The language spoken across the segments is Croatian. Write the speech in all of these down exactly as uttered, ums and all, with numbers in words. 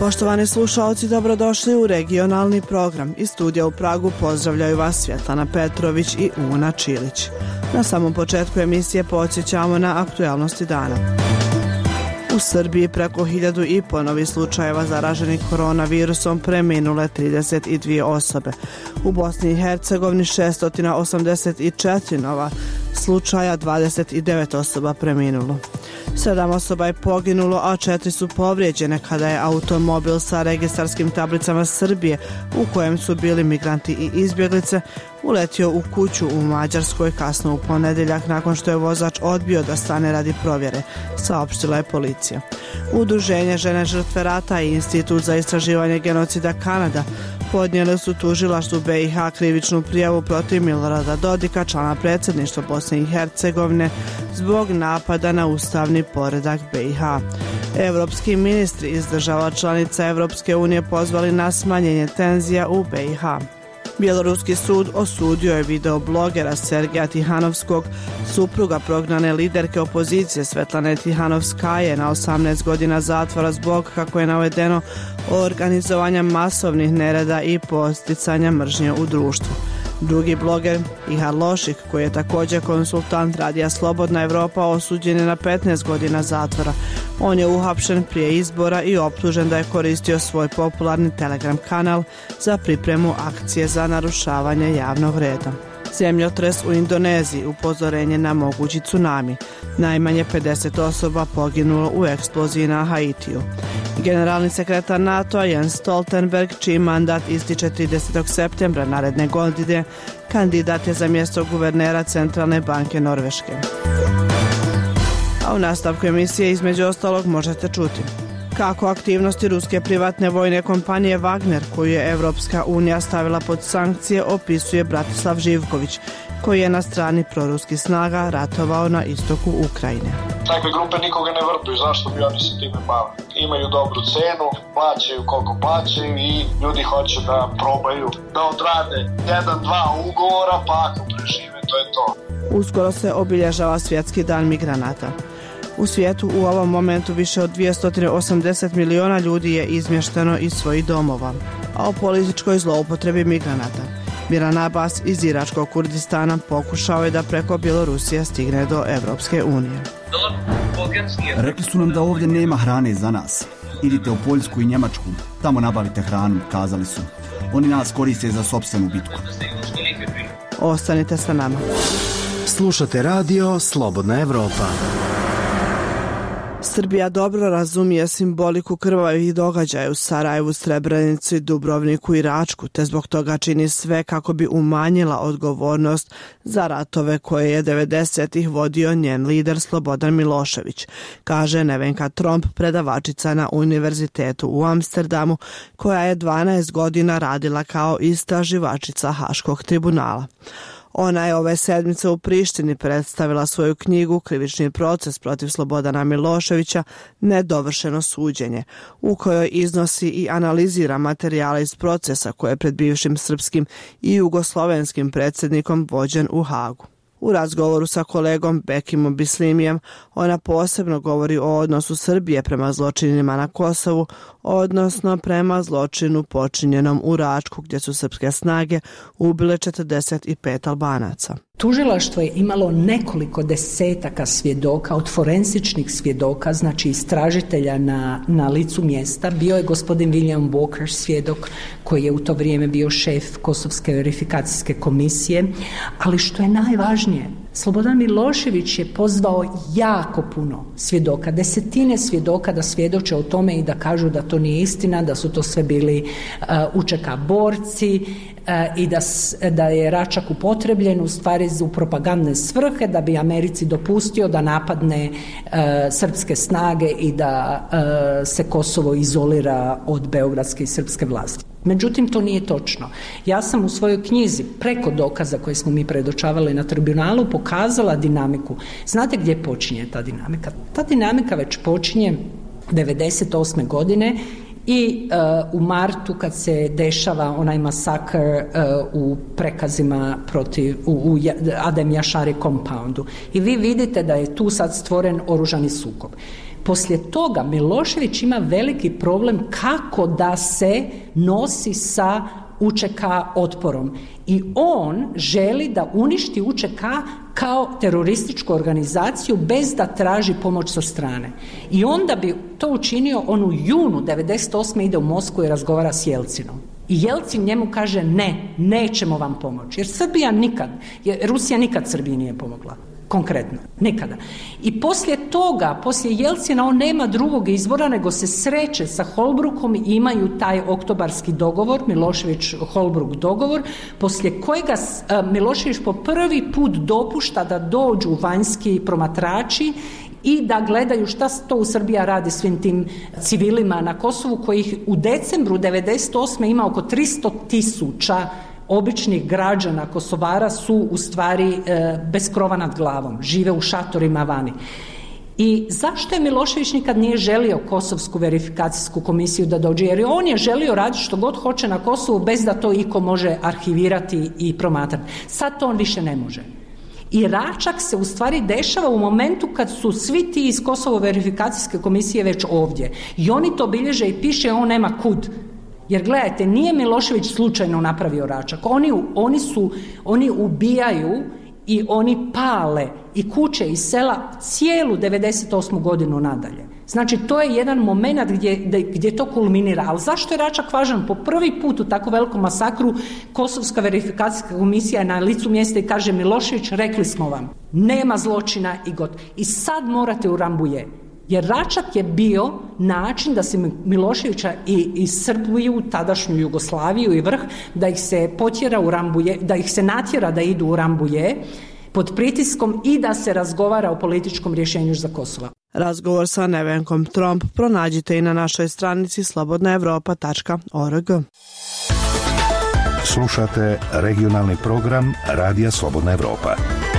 Poštovani slušaoci, dobrodošli u regionalni program. Iz studija u Pragu pozdravljaju vas Svjetlana Petrović i Una Čilić. Na samom početku emisije podsjećamo na aktualnosti dana. U Srbiji preko hiljadu i po novih slučajeva zaraženih koronavirusom, preminule trideset dvije osobe. U Bosni i Hercegovini šesto osamdeset četiri nova slučaja, dvadeset devet osoba preminulo. Sedam osoba je poginulo, a četiri su povrijeđene kada je automobil sa registarskim tablicama Srbije, u kojem su bili migranti i izbjeglice, uletio u kuću u Mađarskoj kasno u ponedjeljak nakon što je vozač odbio da stane radi provjere, saopštila je policija. Udruženje Žene žrtve rata i Institut za istraživanje genocida Kanada podnijeli su tužilaštvu B i H krivičnu prijavu protiv Milorada Dodika, člana predsjedništva Bosne i Hercegovine, zbog napada na ustavni poredak B i H. Evropski ministri iz država članica Evropske unije pozvali na smanjenje tenzija u B i H. Bjeloruski sud osudio je videoblogera Sergeja Tihanovskog, supruga prognane liderke opozicije Svetlane Tihanovskaje, na osamnaest godina zatvora zbog, kako je navedeno, organizovanja masovnih nereda i posticanja mržnje u društvu. Drugi bloger, Ihar Lošik, koji je također konsultant radija Slobodna Evropa, osuđen je na petnaest godina zatvora. On je uhapšen prije izbora i optužen da je koristio svoj popularni Telegram kanal za pripremu akcije za narušavanje javnog reda. Zemljotres u Indoneziji, upozorenje na mogući tsunami. Najmanje pedeset osoba poginulo u eksploziji na Haitiju. Generalni sekretar NATO-a Jens Stoltenberg, čiji mandat ističe tridesetog septembra naredne godine, kandidat je za mjesto guvernera Centralne banke Norveške. A u nastavku emisije između ostalog možete čuti kako aktivnosti ruske privatne vojne kompanije Wagner, koju je Evropska unija stavila pod sankcije, opisuje Bratislav Živković, koji je na strani proruskih snaga ratovao na istoku Ukrajine. Takve grupe nikoga ne vrbuju, zašto bi oni se time bavili? Imaju dobru cenu, plaćaju koliko plaćaju i ljudi hoće da probaju da odrade jedan, dva ugovora, pa ako prežive, to je to. Uskoro se obilježava Svjetski dan migranata. U svijetu u ovom momentu više od dvjesto osamdeset miliona ljudi je izmješteno iz svojih domova, a o političkoj zloupotrebi migranata. Miran Abbas iz Iračkog Kurdistana pokušao je da preko Bjelorusije stigne do Evropske unije. Rekli su nam da ovdje nema hrane za nas. Idite u Poljsku i Njemačku, tamo nabavite hranu, kazali su. Oni nas koriste za sopstvenu bitku. Ostanite sa nama. Slušate radio Slobodna Evropa. Srbija dobro razumije simboliku krvavih događaja u Sarajevu, Srebrenici, Dubrovniku i Račku, te zbog toga čini sve kako bi umanjila odgovornost za ratove koje je devedesetih vodio njen lider Slobodan Milošević, kaže Nevenka Tromp, predavačica na Univerzitetu u Amsterdamu, koja je dvanaest godina radila kao istraživačica Haškog tribunala. Ona je ove sedmice u Prištini predstavila svoju knjigu Krivični proces protiv Slobodana Miloševića, nedovršeno suđenje, u kojoj iznosi i analizira materijale iz procesa koje je pred bivšim srpskim i jugoslovenskim predsjednikom vođen u Hagu. U razgovoru sa kolegom Bekimom Bislimijem ona posebno govori o odnosu Srbije prema zločinima na Kosovu, odnosno prema zločinu počinjenom u Račku, gdje su srpske snage ubile četrdeset pet Albanaca. Tužilaštvo je imalo nekoliko desetaka svjedoka, od forensičnih svjedoka, znači istražitelja na, na licu mjesta. Bio je gospodin William Walker, svjedok koji je u to vrijeme bio šef Kosovske verifikacijske komisije, ali što je najvažnije, Slobodan Milošević je pozvao jako puno svjedoka, desetine svjedoka da svjedoče o tome i da kažu da to nije istina, da su to sve bili uh, U Č K borci uh, i da, da je Račak upotrebljen u stvari u propagandne svrhe, da bi Americi dopustio da napadne uh, srpske snage i da uh, se Kosovo izolira od beogradske i srpske vlasti. Međutim, to nije točno. Ja sam u svojoj knjizi preko dokaza koje smo mi predočavali na tribunalu pokazala dinamiku. Znate gdje počinje ta dinamika? Ta dinamika već počinje devedeset osme godine i uh, u martu kad se dešava onaj masakr uh, u prekazima protiv, u, u Adem Jašari compoundu. I vi vidite da je tu sad stvoren oružani sukob. Poslije toga Milošević ima veliki problem kako da se nosi sa U Č K otporom i on želi da uništi U Č K kao terorističku organizaciju bez da traži pomoć sa strane. I onda bi to učinio, on u junu devedeset osme ide u Moskvu i razgovara s Jelcinom. I Jelcin njemu kaže ne, nećemo vam pomoći. Jer Srbija nikad, jer Rusija nikad Srbiji nije pomogla. Konkretno, nikada. I poslije toga, poslije Jelcina, on nema drugog izbora nego se sreće sa Holbrookom i imaju taj oktobarski dogovor, Milošević-Holbrook dogovor, poslije kojega Milošević po prvi put dopušta da dođu vanjski promatrači i da gledaju šta to u Srbija radi svim tim civilima na Kosovu, kojih u decembru devedeset osme ima oko tristo tisuća običnih građana Kosovara su u stvari e, bez krova nad glavom, žive u šatorima vani. I zašto je Milošević nikad nije želio Kosovsku verifikacijsku komisiju da dođe? Jer on je želio raditi što god hoće na Kosovu bez da to iko može arhivirati i promatrati. Sad to on više ne može. I Račak se u stvari dešava u momentu kad su svi ti iz Kosovo verifikacijske komisije već ovdje. I oni to bilježe i piše, on nema kud. Jer gledajte, nije Milošević slučajno napravio Račak. Oni, oni, su, oni ubijaju i oni pale i kuće i sela cijelu devedeset osmu godinu nadalje. Znači, to je jedan moment gdje, gdje to kulminira. Ali zašto je Račak važan? Po prvi put u tako velikom masakru Kosovska verifikacijska komisija je na licu mjesta i kaže Milošević, rekli smo vam, nema zločina i god. I sad morate u Rambuje. Jer Račak je bio način da se Miloševića i, i Srbiju, tadašnju Jugoslaviju i vrh, da ih se potjera u Rambuje, da ih se natjera da idu u Rambuje pod pritiskom i da se razgovara o političkom rješenju za Kosova. Razgovor sa Nevenkom Tromp pronađite i na našoj stranici slobodna evropa tačka org. Slušate regionalni program Radija Slobodna Evropa.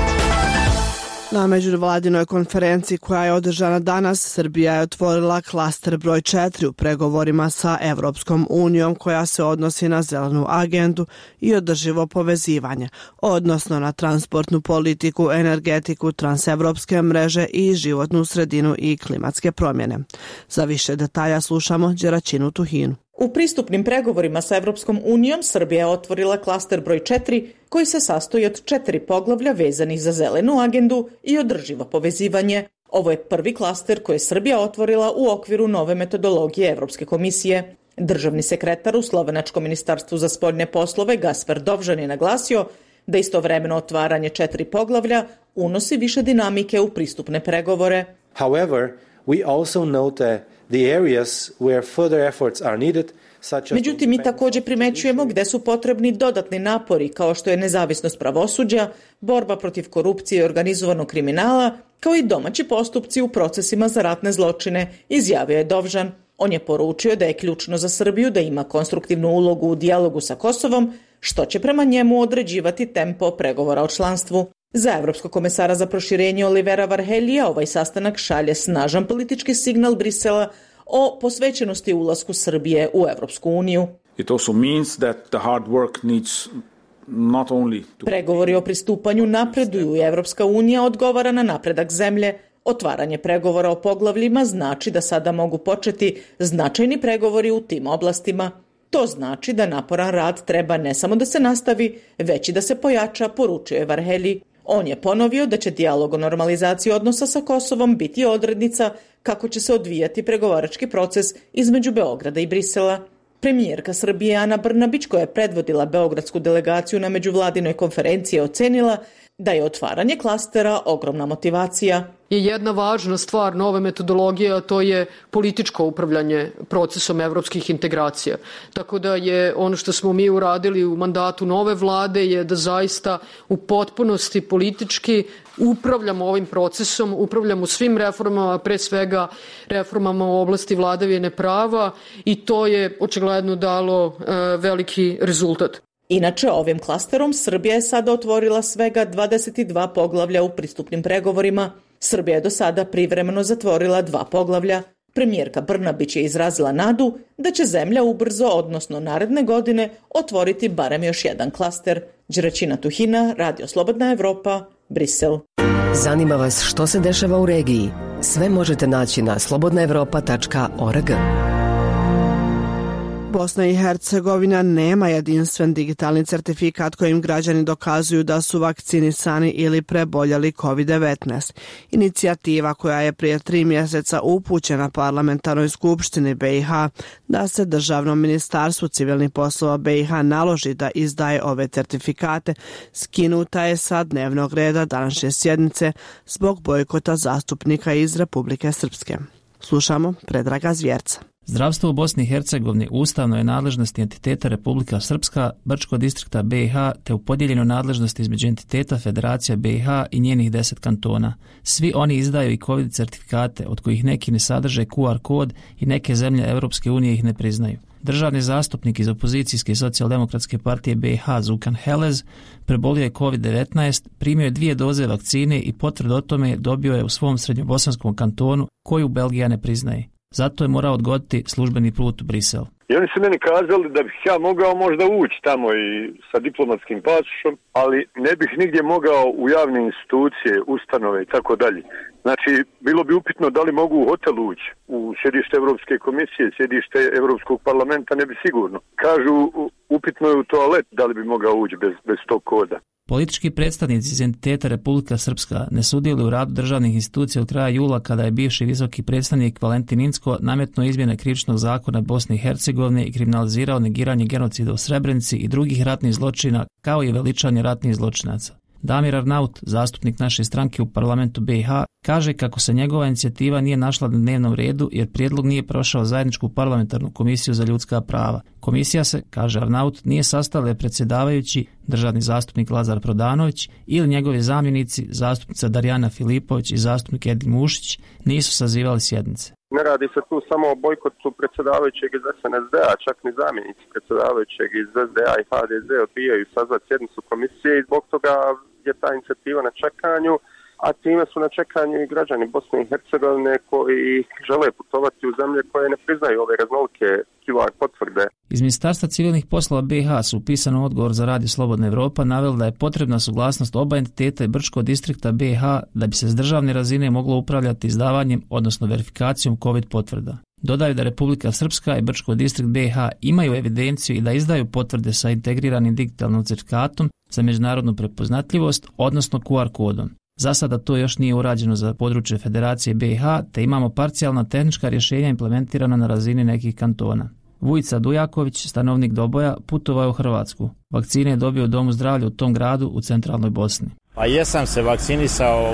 Na međuvladinoj konferenciji koja je održana danas, Srbija je otvorila klaster broj četiri u pregovorima sa Evropskom unijom koja se odnosi na zelenu agendu i održivo povezivanje, odnosno na transportnu politiku, energetiku, transevropske mreže i životnu sredinu i klimatske promjene. Za više detalja slušamo Đeraćinu Tuhinu. U pristupnim pregovorima sa Evropskom unijom Srbija je otvorila klaster broj četiri koji se sastoji od četiri poglavlja vezanih za zelenu agendu i održivo povezivanje. Ovo je prvi klaster koji je Srbija otvorila u okviru nove metodologije Evropske komisije. Državni sekretar u Slovenačkom ministarstvu za spoljne poslove Gasper Dovžan je naglasio da istovremeno otvaranje četiri poglavlja unosi više dinamike u pristupne pregovore. However, we also note the areas where further efforts are needed. Međutim, mi također primećujemo gdje su potrebni dodatni napori kao što je nezavisnost pravosuđa, borba protiv korupcije i organizovanog kriminala, kao i domaći postupci u procesima za ratne zločine, izjavio je Dovžan. On je poručio da je ključno za Srbiju da ima konstruktivnu ulogu u dijalogu sa Kosovom, što će prema njemu određivati tempo pregovora o članstvu. Za Evropskog komesara za proširenje Olivera Varhelija ovaj sastanak šalje snažan politički signal Brisela o posvećenosti ulasku Srbije u Evropsku uniju. It also means that the hard work needs not only to... Pregovori o pristupanju napreduju i Evropska unija odgovara na napredak zemlje. Otvaranje pregovora o poglavljima znači da sada mogu početi značajni pregovori u tim oblastima. To znači da naporan rad treba ne samo da se nastavi, već i da se pojača, poručio je Varhelji. On je ponovio da će dijalog o normalizaciji odnosa sa Kosovom biti odrednica kako će se odvijati pregovarački proces između Beograda i Brisela. Premijerka Srbije Ana Brnabić, koja je predvodila beogradsku delegaciju na međuvladinoj konferenciji, ocenila da je otvaranje klastera ogromna motivacija. Je jedna važna stvar nove metodologije, a to je političko upravljanje procesom evropskih integracija. Tako da je ono što smo mi uradili u mandatu nove vlade je da zaista u potpunosti politički upravljamo ovim procesom, upravljamo svim reformama, pre svega reformama u oblasti vladavine prava i to je očigledno dalo e, veliki rezultat. Inače, ovim klasterom Srbija je sada otvorila svega dvadeset dva poglavlja u pristupnim pregovorima. Srbija je do sada privremeno zatvorila dva poglavlja. Premijerka Brnabić je izrazila nadu da će zemlja ubrzo, odnosno naredne godine, otvoriti barem još jedan klaster. Đeraćina Tuhina, Radio Slobodna Evropa, Brisel. Zanima vas što se dešava u regiji? Sve možete naći na slobodna evropa tačka org. Bosna i Hercegovina nema jedinstven digitalni certifikat kojim građani dokazuju da su vakcinisani ili preboljeli kovid devetnaest. Inicijativa koja je prije tri mjeseca upućena parlamentarnoj skupštini B i H da se Državnom ministarstvu civilnih poslova B i H naloži da izdaje ove certifikate, skinuta je sa dnevnog reda današnje sjednice zbog bojkota zastupnika iz Republike Srpske. Slušamo Predraga Zvjerca. Zdravstvo u Bosni i Hercegovini ustavno je nadležnosti entiteta Republika Srpska, Brčkog distrikta B i H te u podijeljenoj nadležnosti između entiteta Federacija B i H i njenih deset kantona. Svi oni izdaju i COVID certifikate, od kojih neki ne sadrže Q R kod i neke zemlje Europske unije ih ne priznaju. Državni zastupnik iz opozicijske socijaldemokratske partije B i H Zukan Helez prebolio je kovid devetnaest, primio je dvije doze vakcine i potvrdu o tome dobio je u svom srednjobosanskom kantonu koju Belgija ne priznaje. Zato je morao odgoditi službeni put u Brisel. I oni su meni kazali da bih ja mogao možda ući tamo i sa diplomatskim pasošom, ali ne bih nigdje mogao u javne institucije, ustanove i tako dalje. Znači, bilo bi upitno da li mogu u hotel ući, u sjedište Europske komisije, sjedište Europskog parlamenta, ne bi sigurno. Kažu, upitno je u toalet da li bi mogao ući bez, bez tog koda. Politički predstavnici iz entiteta Republika Srpska ne sudjeluju u radu državnih institucija od kraja jula kada je bivši visoki predstavnik Valentin Incko nametnuo izmjene krivičnog zakona Bosne i Hercegovine i kriminalizirao negiranje genocida u Srebrenici i drugih ratnih zločina kao i veličanje ratnih zločinaca. Damir Arnaut, zastupnik naše stranke u parlamentu B i H, kaže kako se njegova inicijativa nije našla na dnevnom redu jer prijedlog nije prošao zajedničku parlamentarnu komisiju za ljudska prava. Komisija se, kaže Arnaut, nije sastavila predsjedavajući državni zastupnik Lazar Prodanović ili njegovi zamjenici, zastupnica Darijana Filipović i zastupnik Edin Mušić, nisu sazivali sjednice. Ne radi se tu samo o bojkotu predsjedavajućeg iz S N S D-a, čak ni zamjenici predsjedavajućeg iz S D A i H D Z odbijaju sazvati sjednicu komisije i zbog toga je ta inicijativa na čekanju, a time su na čekanju i građani Bosne i Hercegovine koji žele putovati u zemlje koje ne priznaju ove raznolike Q R potvrde. Iz Ministarstva civilnih poslova B i H su u pisanom odgovor za Radio Slobodna Evropa naveli da je potrebna suglasnost oba entiteta i Brčkog distrikta B i H da bi se s državne razine moglo upravljati izdavanjem, odnosno verifikacijom COVID potvrda. Dodaju da Republika Srpska i Brčko distrikt B i H imaju evidenciju i da izdaju potvrde sa integriranim digitalnim certifikatom za međunarodnu prepoznatljivost, odnosno Q R kodom. Za sada to još nije urađeno za područje Federacije B i H, te imamo parcijalna tehnička rješenja implementirana na razini nekih kantona. Vujica Dujaković, stanovnik Doboja, putovao u Hrvatsku. Vakcine je dobio u Domu zdravlja u tom gradu u centralnoj Bosni. Pa jesam se vakcinisao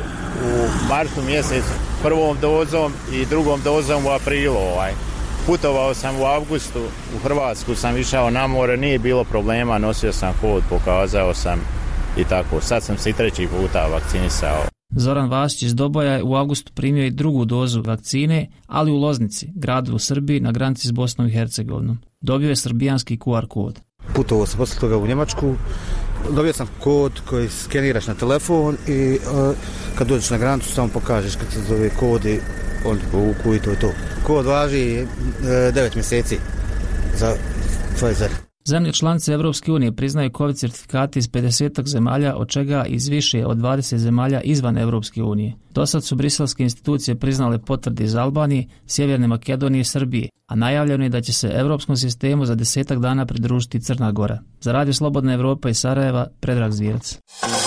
u martu mjesecu prvom dozom i drugom dozom u aprilu. Ovaj. Putovao sam u avgustu, u Hrvatsku sam išao na more, nije bilo problema, nosio sam kod, pokazao sam i tako. Sad sam se i treći puta vakcinisao. Zoran Vasić iz Doboja je u avgustu primio i drugu dozu vakcine, ali u Loznici, gradu u Srbiji na granici s Bosnom i Hercegovinom. Dobio je srbijanski Q R kod. Putovao sam posle toga u Njemačku, dobio sam kod koji skeniraš na telefon i uh, kad dođeš na granicu samo pokažeš kad se zove kod i on ti povuku i to je to. Kod važi uh, devet mjeseci za Pfizer. Zemlje članice Europske unije priznaju COVID certifikate iz pedesetak zemalja, od čega iz više od dvadeset zemalja izvan Europske unije. Dosad su briselske institucije priznale potvrde iz Albanije, Sjeverne Makedonije i Srbije, a najavljeno je da će se europskom sistemu za desetak dana pridružiti Crna Gora. Za Radio Slobodna Evropa iz Sarajeva, Predrag Zvijerac.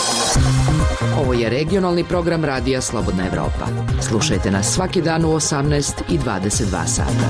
Ovo je regionalni program Radija Slobodna Evropa. Slušajte nas svaki dan u osamnaest i dvadeset dva sata.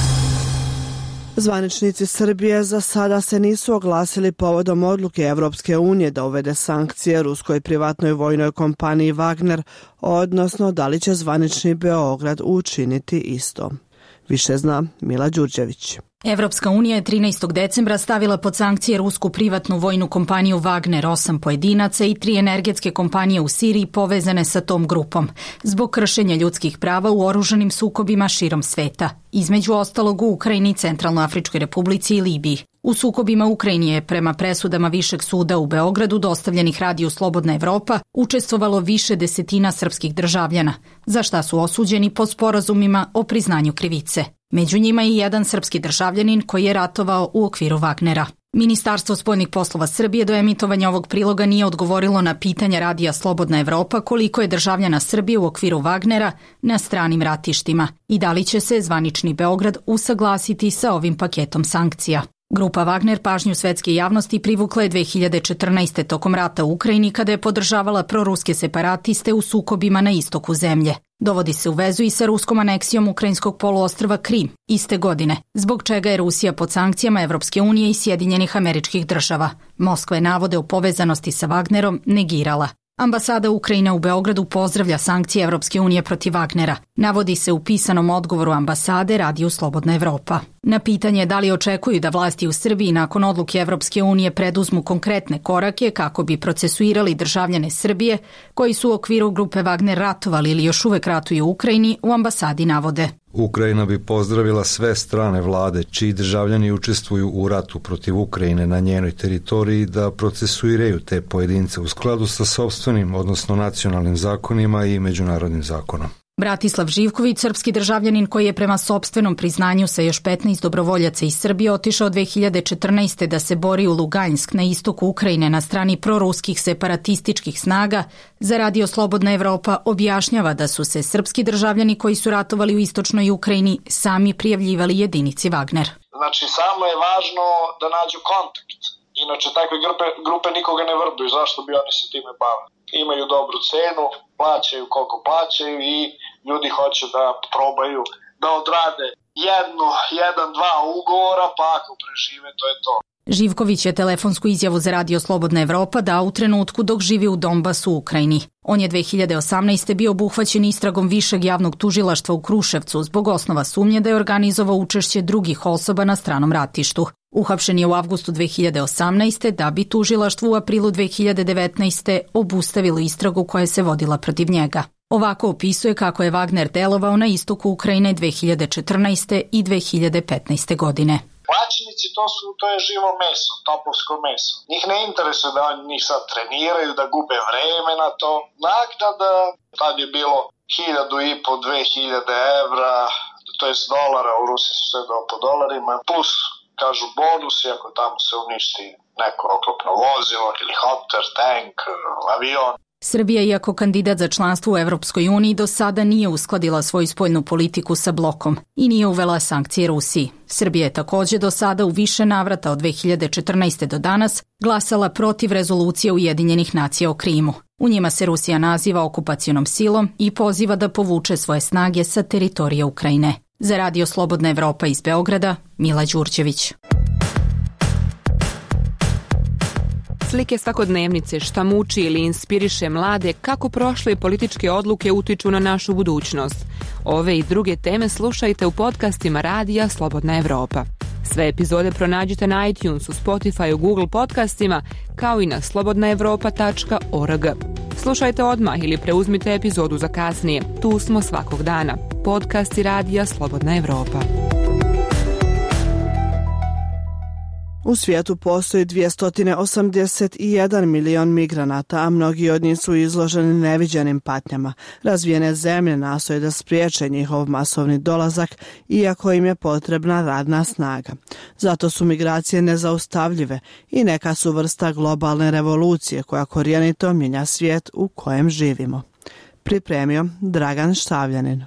Zvaničnici Srbije za sada se nisu oglasili povodom odluke Evropske unije da uvede sankcije ruskoj privatnoj vojnoj kompaniji Wagner, odnosno da li će zvanični Beograd učiniti isto. Više zna Mila Đurđević. Evropska unija je trinaestog decembra stavila pod sankcije rusku privatnu vojnu kompaniju Wagner, osam pojedinaca i tri energetske kompanije u Siriji povezane sa tom grupom, zbog kršenja ljudskih prava u oružanim sukobima širom sveta, između ostalog u Ukrajini, Centralnoafričkoj Republici i Libiji. U sukobima Ukrajini je, prema presudama Višeg suda u Beogradu dostavljenih Radiju Slobodna Evropa, učestvovalo više desetina srpskih državljana, za šta su osuđeni po sporazumima o priznanju krivice. Među njima i jedan srpski državljanin koji je ratovao u okviru Wagnera. Ministarstvo spoljnih poslova Srbije do emitovanja ovog priloga nije odgovorilo na pitanja Radija Slobodna Evropa koliko je državljana Srbije u okviru Wagnera na stranim ratištima i da li će se zvanični Beograd usaglasiti sa ovim paketom sankcija. Grupa Wagner pažnju svetske javnosti privukla je dve hiljade četrnaeste. tokom rata u Ukrajini kada je podržavala proruske separatiste u sukobima na istoku zemlje. Dovodi se u vezu i sa ruskom aneksijom ukrajinskog poluostrva Krim iste godine, zbog čega je Rusija pod sankcijama Evropske unije i Sjedinjenih Američkih Država. Moskva je navode o povezanosti sa Wagnerom negirala. Ambasada Ukrajine u Beogradu pozdravlja sankcije Evropske unije protiv Wagnera. Navodi se u pisanom odgovoru ambasade Radiju Slobodna Evropa. Na pitanje da li očekuju da vlasti u Srbiji nakon odluke Evropske unije preduzmu konkretne korake kako bi procesuirali državljane Srbije koji su u okviru grupe Wagner ratovali ili još uvek ratuju u Ukrajini, u ambasadi navode: Ukrajina bi pozdravila sve strane vlade čiji državljani učestvuju u ratu protiv Ukrajine na njenoj teritoriji da procesuiraju te pojedince u skladu sa sopstvenim, odnosno nacionalnim zakonima i međunarodnim zakonom. Bratislav Živković, srpski državljanin koji je prema sopstvenom priznanju sa još petnaest dobrovoljaca iz Srbije otišao dve hiljade četrnaeste. da se bori u Lugansk na istoku Ukrajine na strani proruskih separatističkih snaga, za Radio Slobodna Evropa objašnjava da su se srpski državljani koji su ratovali u istočnoj Ukrajini sami prijavljivali jedinici Wagner. Znači, samo je važno da nađu kontakt. Inače, takve grupe, grupe nikoga ne vrbuju. Zašto bi oni se time bavili? Imaju dobru cenu, plaćaju koliko plaćaju i ljudi hoće da probaju da odrade jedno, jedan, dva ugovora, pa ako prežive, to je to. Živković je telefonsku izjavu za Radio Slobodna Evropa dao u trenutku dok živi u Donbasu u Ukrajini. On je dve hiljade osamnaeste. bio obuhvaćen istragom Višeg javnog tužilaštva u Kruševcu zbog osnova sumnje da je organizovao učešće drugih osoba na stranom ratištu. Uhapšen je u avgustu dve hiljade osamnaeste. da bi tužilaštvo u aprilu dve hiljade devetnaeste. obustavilo istragu koja se vodila protiv njega. Ovako opisuje kako je Wagner delovao na istoku Ukrajine dve hiljade četrnaeste. i dve hiljade petnaeste. godine. Plaćenici, to su, to je živo meso, topovsko meso. Njih ne interesuje da oni njih sad treniraju, da gube vreme na to. Naknada, tad je bilo hiljadu i po, dve hiljade evra, to jest dolara, u Rusiji su sve do po dolarima, plus, kažu, bonusi ako tamo se uništi neko oklopno vozilo, helikopter, tank, avion. Srbija, iako kandidat za članstvo u Evropskoj uniji, do sada nije uskladila svoju spoljnu politiku sa blokom i nije uvela sankcije Rusiji. Srbija je također do sada u više navrata od dve hiljade četrnaeste. do danas glasala protiv rezolucije Ujedinjenih nacija o Krimu. U njima se Rusija naziva okupacionom silom i poziva da povuče svoje snage sa teritorija Ukrajine. Za Radio Slobodna Evropa iz Beograda, Mila Đurđević. Slike svakodnevnice, šta muči ili inspiriše mlade, kako prošle političke odluke utiču na našu budućnost. Ove i druge teme slušajte u podcastima Radija Slobodna Evropa. Sve epizode pronađite na iTunesu, Spotifyu, Google podcastima, kao i na slobodna evropa tačka org. Slušajte odmah ili preuzmite epizodu za kasnije. Tu smo svakog dana. Podcasti Radija Slobodna Evropa. U svijetu postoji dvjesto osamdeset jedan milion migranata, a mnogi od njih su izloženi neviđenim patnjama. Razvijene zemlje nastoje da spriječe njihov masovni dolazak, iako im je potrebna radna snaga. Zato su migracije nezaustavljive i neka su vrsta globalne revolucije koja korijenito mijenja svijet u kojem živimo. Pripremio Dragan Štavljanin.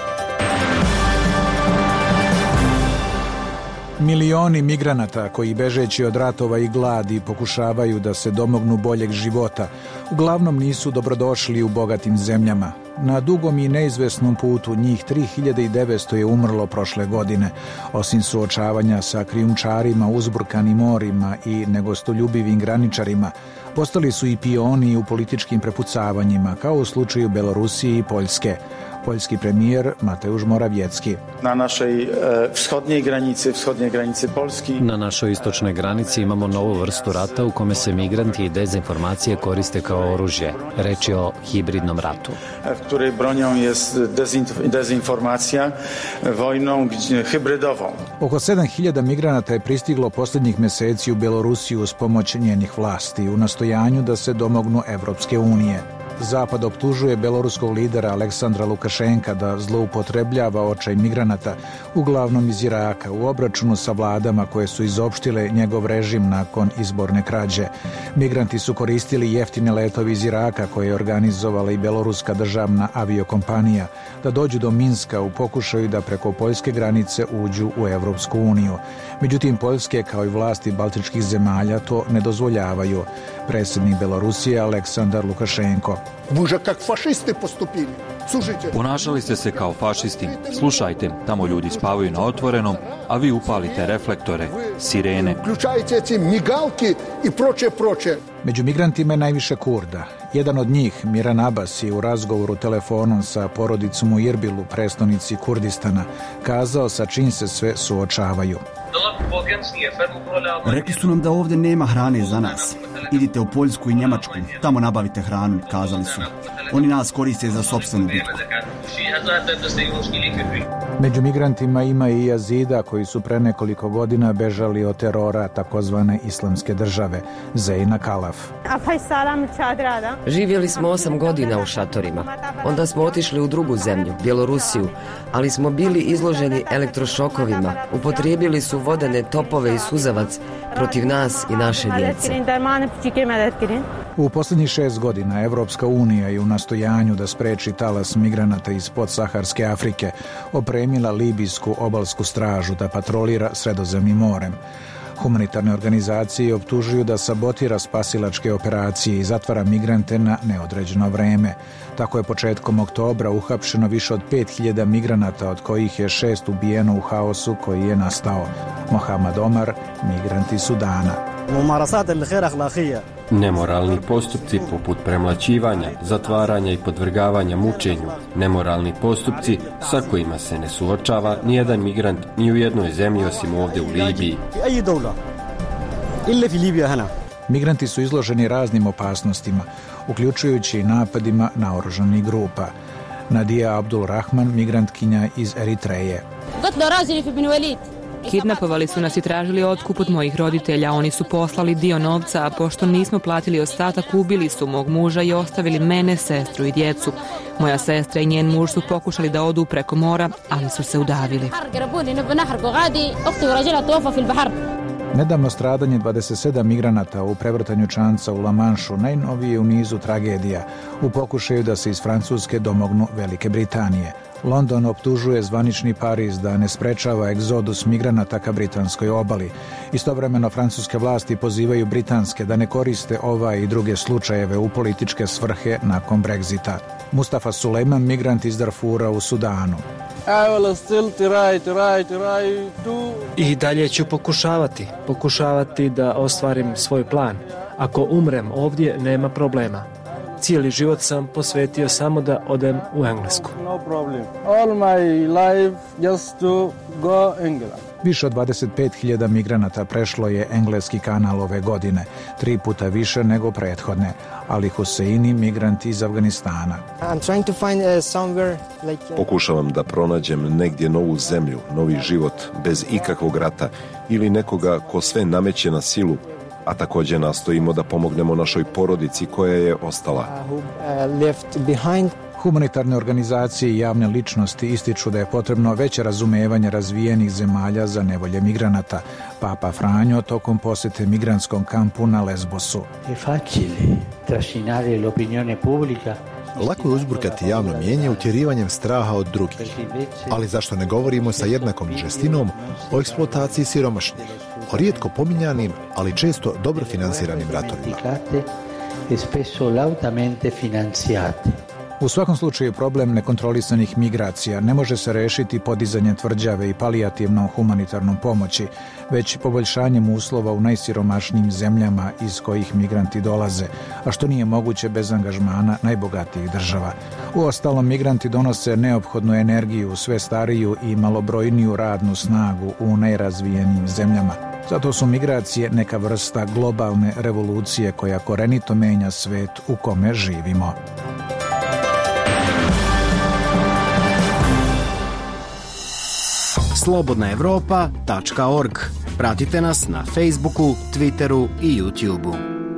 Milioni migranata koji bežeći od ratova i gladi pokušavaju da se domognu boljeg života, uglavnom nisu dobrodošli u bogatim zemljama. Na dugom i neizvesnom putu njih tri hiljade devetsto je umrlo prošle godine. Osim suočavanja sa krijumčarima, uzburkanim morima i negostoljubivim graničarima, postali su i pioni u političkim prepucavanjima, kao u slučaju Belorusije i Poljske. Poljski premijer Mateusz Morawiecki. Na našoj e, vzhodnjoj granici, vzhodnje granice Polski. Na našoj istočnoj granici imamo novu vrstu rata u kome se migranti i dezinformacije koriste kao oružje. Reč je o hibridnom ratu. W której bronią jest dezinformacija, vojną hybridową. Oko sedam hiljada migranata je pristiglo posljednjih mjeseci u Belorusiju uz pomoć njenih vlasti u nastojanju da se domognu Evropske unije. Zapad optužuje beloruskog lidera Aleksandra Lukašenka da zloupotrebljava očaj migranata, uglavnom iz Iraka, u obračunu sa vladama koje su izopštile njegov režim nakon izborne krađe. Migranti su koristili jeftine letovi iz Iraka koje je organizovala i beloruska državna aviokompanija da dođu do Minska u pokušaju da preko poljske granice uđu u Evropsku uniju. Međutim, Poljske kao i vlasti baltičkih zemalja to ne dozvoljavaju. Predsjednik Belorusije Aleksandar Lukašenko. Vuže kak fašisti postupili. Slušajte. Ponašali ste se kao fašisti. Slušajte, tamo ljudi spavaju na otvorenom, a vi upalite reflektore, sirene. Uključajte ci migalki i proče proče. Među migrantima je najviše Kurda. Jedan od njih, Miran Abbas, je u razgovoru telefonom sa porodicom u Irbilu, prestonici Kurdistana, kazao sa čim se sve suočavaju. Rekli su nam da ovdje nema hrane za nas. Idite u Poljsku i Njemačku, tamo nabavite hranu, kazali su. Oni nas koriste za sopstvenu bitku. Među migrantima ima i Jazida koji su pre nekoliko godina bežali od terora takozvane islamske države, Zejna Kalaf. Živjeli smo osam godina u šatorima. Onda smo otišli u drugu zemlju, Bjelorusiju, ali smo bili izloženi elektrošokovima. Upotrijebili su vodene topove i suzavac protiv nas i naše djece. U posljednjih šest godina Evropska unija je u nastojanju da spreči talas migranata iz podsaharske Afrike opremila libijsku obalsku stražu da patrolira Sredozemnim morem. Humanitarne organizacije optužuju da sabotira spasilačke operacije i zatvara migrante na neodređeno vreme. Tako je početkom oktobra uhapšeno više od pet hiljada migranata, od kojih je šest ubijeno u haosu koji je nastao. Mohamed Omar, migrant iz Sudana. Nemoralni postupci poput premlaćivanja, zatvaranja i podvrgavanja mučenju, nemoralni postupci sa kojima se ne suočava nijedan migrant ni u jednoj zemlji osim ovdje u Libiji. Migranti su izloženi raznim opasnostima, uključujući i napadima naoružanih grupa. Nadija Abdul Rahman, migrantkinja iz Eritreje. Kidnapovali su nas i tražili otkup od mojih roditelja. Oni su poslali dio novca, a pošto nismo platili ostatak, ubili su mog muža i ostavili mene, sestru i djecu. Moja sestra i njen muž su pokušali da odu preko mora, ali su se udavili. Nedavno stradanje dvadeset sedam migranata u prevrtanju čamca u La Manšu najnovije u nizu tragedija u pokušaju da se iz Francuske domognu Velike Britanije. London optužuje zvanični Pariz da ne sprečava egzodus migranata ka britanskoj obali. Istovremeno francuske vlasti pozivaju britanske da ne koriste ova i druge slučajeve u političke svrhe nakon Brexita. Mustafa Sulejman, migrant iz Darfura u Sudanu. I dalje ću pokušavati, pokušavati da ostvarim svoj plan. Ako umrem ovdje, nema problema. Cijeli život sam posvetio samo da odem u Englesku. Više od dvadeset pet hiljada migranata prešlo je engleski kanal ove godine, tri puta više nego prethodne. Ali Huseini, migrant iz Afganistana. Pokušavam da pronađem negdje novu zemlju, novi život, bez ikakvog rata ili nekoga ko sve nameće na silu, a također nastojimo da pomognemo našoj porodici koja je ostala. Humanitarne organizacije i javne ličnosti ističu da je potrebno veće razumevanje razvijenih zemalja za nevolje migranata. Papa Franjo tokom posjete migrantskom kampu na Lesbosu. Lako je uzburkati javno mijenje utjerivanjem straha od drugih. Ali zašto ne govorimo sa jednakom žestinom o eksploataciji siromašnih, o rijetko pominjanim, ali često dobro finansiranim ratovima? U svakom slučaju problem nekontrolisanih migracija ne može se rešiti podizanjem tvrđave i palijativnom humanitarnom pomoći, već poboljšanjem uslova u najsiromašnijim zemljama iz kojih migranti dolaze, a što nije moguće bez angažmana najbogatijih država. Uostalom, migranti donose neophodnu energiju, sve stariju i malobrojniju radnu snagu u najrazvijenijim zemljama. Zato su migracije neka vrsta globalne revolucije koja korenito menja svet u kome živimo. slobodna evropa tačka org. Pratite nas na Facebooku, Twitteru i YouTubeu.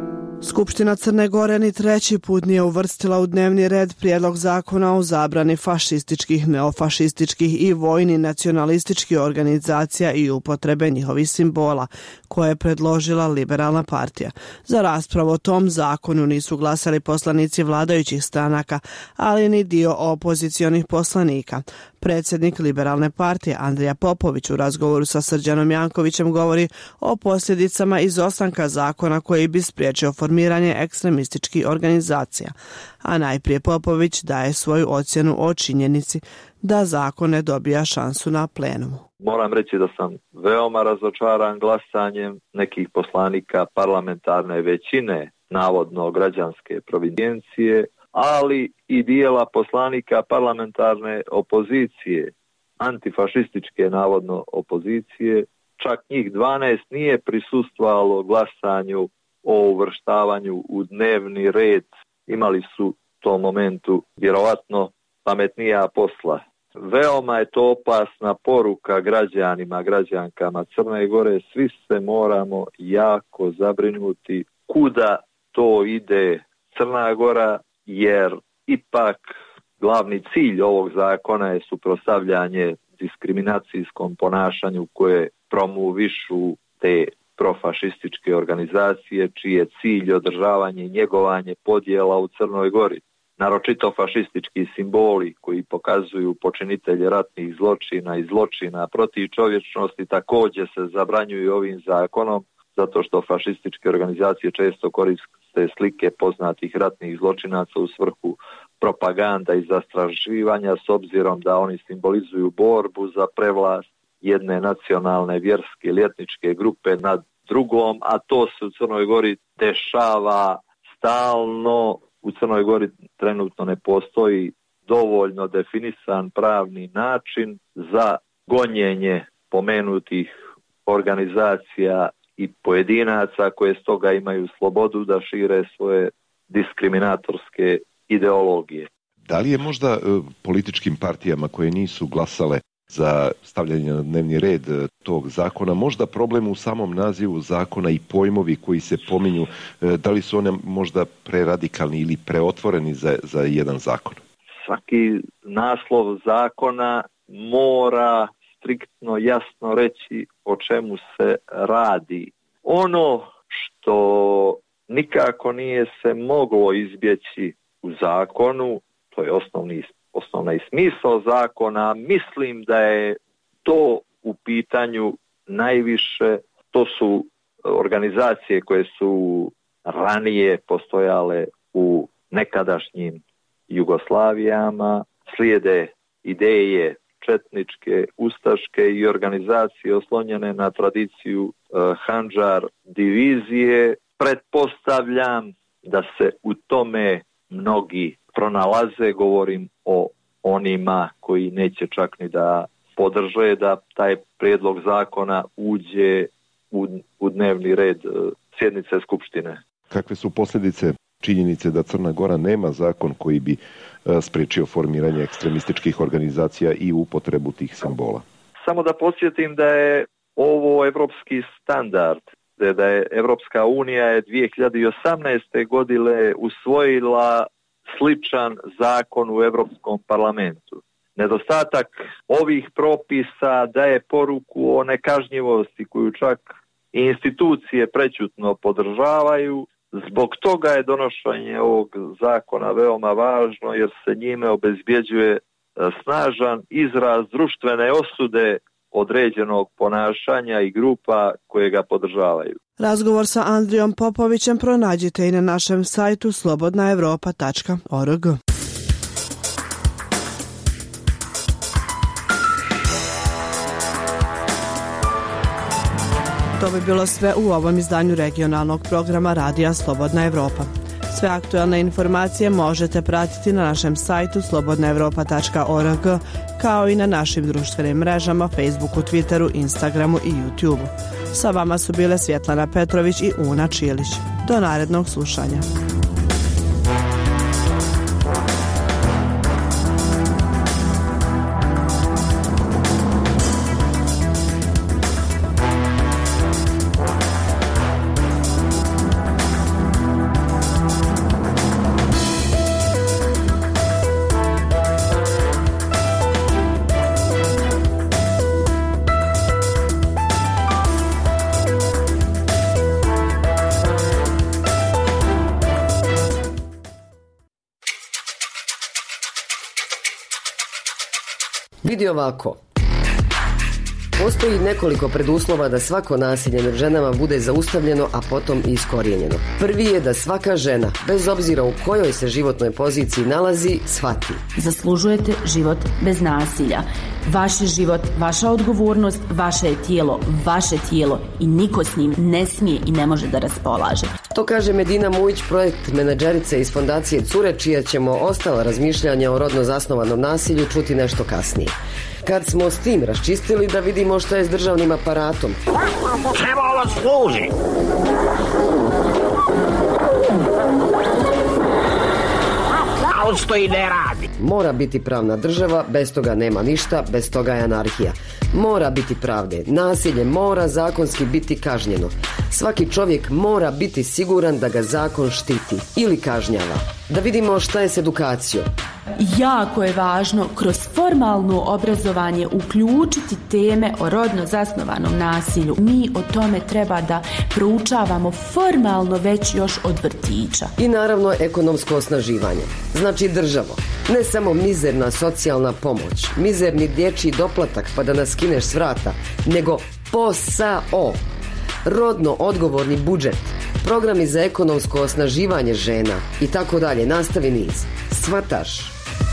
Skupština Crne Gore ni treći put nije uvrstila u dnevni red prijedlog zakona o zabrani fašističkih, neofašističkih i vojni nacionalističkih organizacija i upotrebe njihovih simbola, koje je predložila Liberalna partija. Za raspravu o tom zakonu nisu glasali poslanici vladajućih stranaka, ali ni dio opozicionih poslanika. Predsjednik Liberalne partije Andrija Popović u razgovoru sa Srđanom Jankovićem govori o posljedicama izostanka zakona koji bi spriječio formiranje ekstremističkih organizacija. A najprije Popović daje svoju ocjenu o činjenici da zakon ne dobija šansu na plenumu. Moram reći da sam veoma razočaran glasanjem nekih poslanika parlamentarne većine, navodno građanske providencije, ali i dijela poslanika parlamentarne opozicije, antifašističke navodno opozicije. Čak njih dvanaest nije prisustvovalo glasanju o uvrštavanju u dnevni red. Imali su u tom momentu vjerovatno pametnija posla. Veoma je to opasna poruka građanima, građankama Crne Gore. Svi se moramo jako zabrinuti kuda to ide Crna Gora, jer ipak glavni cilj ovog zakona je suprotstavljanje diskriminacijskom ponašanju koje promovišu te profašističke organizacije, čiji je cilj održavanje i njegovanje podjela u Crnoj Gori. Naročito fašistički simboli koji pokazuju počinitelje ratnih zločina i zločina protiv čovječnosti također se zabranjuju ovim zakonom, zato što fašističke organizacije često koriste slike poznatih ratnih zločinaca u svrhu propaganda i zastrašivanja, s obzirom da oni simbolizuju borbu za prevlast jedne nacionalne, vjerske ili etničke grupe nad drugom, a to se u Crnoj Gori dešava stalno. U Crnoj Gori trenutno ne postoji dovoljno definisan pravni način za gonjenje pomenutih organizacija i pojedinaca koje stoga imaju slobodu da šire svoje diskriminatorske ideologije. Da li je možda e, političkim partijama koje nisu glasale za stavljanje na dnevni red tog zakona možda problem u samom nazivu zakona i pojmovi koji se pominju, e, da li su one možda preradikalni ili preotvoreni za, za jedan zakon? Svaki naslov zakona mora striktno jasno reći o čemu se radi. Ono što nikako nije se moglo izbjeći u zakonu, to je osnovni, osnovni smisao zakona, mislim da je to u pitanju najviše, to su organizacije koje su ranije postojale u nekadašnjim Jugoslavijama, slijede ideje četničke, ustaške i organizacije oslonjene na tradiciju uh, Handžar divizije. Pretpostavljam da se u tome mnogi pronalaze, govorim o onima koji neće čak ni da podrže da taj prijedlog zakona uđe u, u dnevni red uh, sjednice Skupštine. Kakve su posljedice činjenice da Crna Gora nema zakon koji bi uh, spriječio formiranje ekstremističkih organizacija i upotrebu tih simbola? Samo da podsjetim da je ovo evropski standard, da je Evropska unija je dvije hiljade osamnaeste. godine usvojila sličan zakon u Europskom parlamentu. Nedostatak ovih propisa daje poruku o nekažnjivosti koju čak i institucije prećutno podržavaju. Zbog toga je donošenje ovog zakona veoma važno, jer se njime obezbjeđuje snažan izraz društvene osude određenog ponašanja i grupa koje ga podržavaju. Razgovor sa Andrijom Popovićem pronađite i na našem sajtu slobodna europa tačka org. To bi bilo sve u ovom izdanju regionalnog programa Radija Slobodna Evropa. Sve aktualne informacije možete pratiti na našem sajtu slobodna europa tačka org, kao i na našim društvenim mrežama Facebooku, Twitteru, Instagramu i YouTubeu. Sa vama su bile Svjetlana Petrović i Una Čilić. Do narednog slušanja. Vidi ovako. Postoji nekoliko preduslova da svako nasilje nad ženama bude zaustavljeno, a potom i iskorijenjeno. Prvi je da svaka žena, bez obzira u kojoj se životnoj poziciji nalazi, shvati. Zaslužujete život bez nasilja. Vaš je život, vaša odgovornost, vaše je tijelo, vaše tijelo i niko s njim ne smije i ne može da raspolaže. To kaže Medina Mujić, projekt menadžerice iz fondacije Cure, čija ćemo ostala razmišljanja o rodno zasnovanom nasilju čuti nešto kasnije. Kad smo s tim raščistili, da vidimo što je s državnim aparatom. Čemu ovo služi? Stoji ne radi. Mora biti pravna država, bez toga nema ništa, bez toga je anarhija. Mora biti pravde, nasilje mora zakonski biti kažnjeno. Svaki čovjek mora biti siguran da ga zakon štiti ili kažnjava. Da vidimo šta je s edukacijom. Jako je važno kroz formalno obrazovanje uključiti teme o rodno zasnovanom nasilju. Mi o tome treba da proučavamo formalno već još od vrtića. I naravno ekonomsko osnaživanje. Znači državo, ne samo mizerna socijalna pomoć, mizerni dječji doplatak pa da nas skineš s vrata, nego posao, rodno odgovorni budžet, programi za ekonomsko osnaživanje žena i tako dalje. Nastavi niz. Svataš?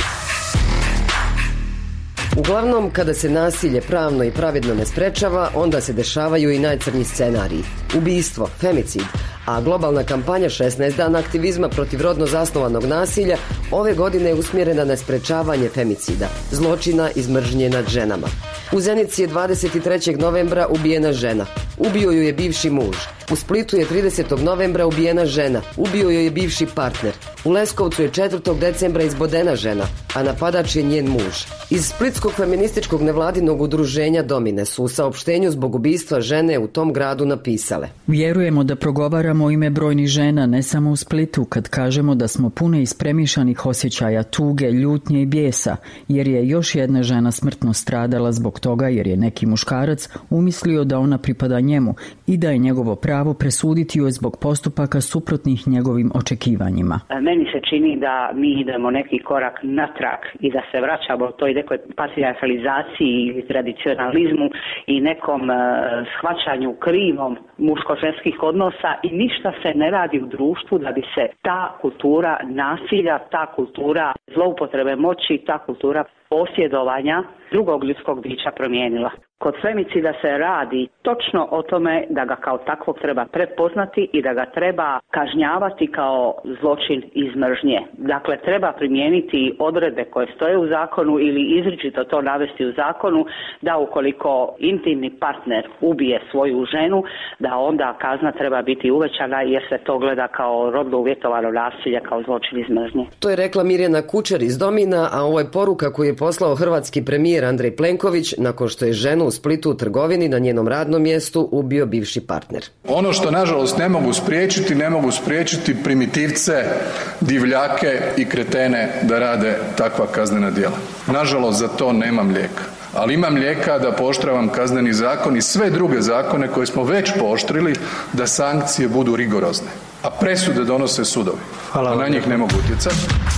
Uglavnom, kada se nasilje pravno i pravedno ne sprečava, onda se dešavaju i najcrnji scenariji. Ubistvo, femicid, a globalna kampanja šesnaest dana aktivizma protiv rodno zasnovanog nasilja ove godine je usmjerena na sprečavanje femicida, zločina iz mržnje nad ženama. U Zenici je dvadeset trećeg novembra ubijena žena. Ubio ju je bivši muž. U Splitu je tridesetog novembra ubijena žena. Ubio ju je bivši partner. U Leskovcu je četvrtog decembra izbodena žena, a napadač je njen muž. Iz splitskog feminističkog nevladinog udruženja Domine su u saopštenju zbog ubistva žene u tom gradu napisale: Vjerujemo da progovaramo u ime brojnih žena, ne samo u Splitu, kad kažemo da smo pune ispremišanih osjećaja tuge, ljutnje i bijesa, jer je još jedna žena smrtno stradala zbog toga jer je neki muškarac umislio da ona pripada njemu i da je njegovo pravo presuditi joj zbog postupaka suprotnih njegovim očekivanjima. Meni se čini da mi idemo neki korak natrag i da se vraćamo toj nekoj patrijarhalizaciji ili tradicionalizmu i nekom uh, shvaćanju krivom muško-ženskih odnosa i ništa se ne radi u društvu da bi se ta kultura nasilja, ta kultura zloupotrebe moći, ta kultura posjedovanja drugog ljudskog bića promijenila. Kod femicida se radi točno o tome da ga kao takvog treba prepoznati i da ga treba kažnjavati kao zločin iz mržnje. Dakle, treba primijeniti odredbe koje stoje u zakonu ili izričito to navesti u zakonu da ukoliko intimni partner ubije svoju ženu, da onda kazna treba biti uvećana jer se to gleda kao rodno uvjetovano nasilje, kao zločin iz mržnje. To je rekla Mirjana Kučar iz Domina, a ovo je poruka koju je poslao hrvatski premijer Andrej Plenković nakon što je ženu u Splitu u trgovini na njenom radnom mjestu ubio bivši partner. Ono što nažalost ne mogu spriječiti, ne mogu spriječiti primitivce, divljake i kretene da rade takva kaznena djela. Nažalost za to nemam lijeka. Ali imam lijeka da pooštravam kazneni zakon i sve druge zakone koje smo već pooštrili da sankcije budu rigorozne. A presude donose sudovi. Hvala, na njih ne mogu utjecati.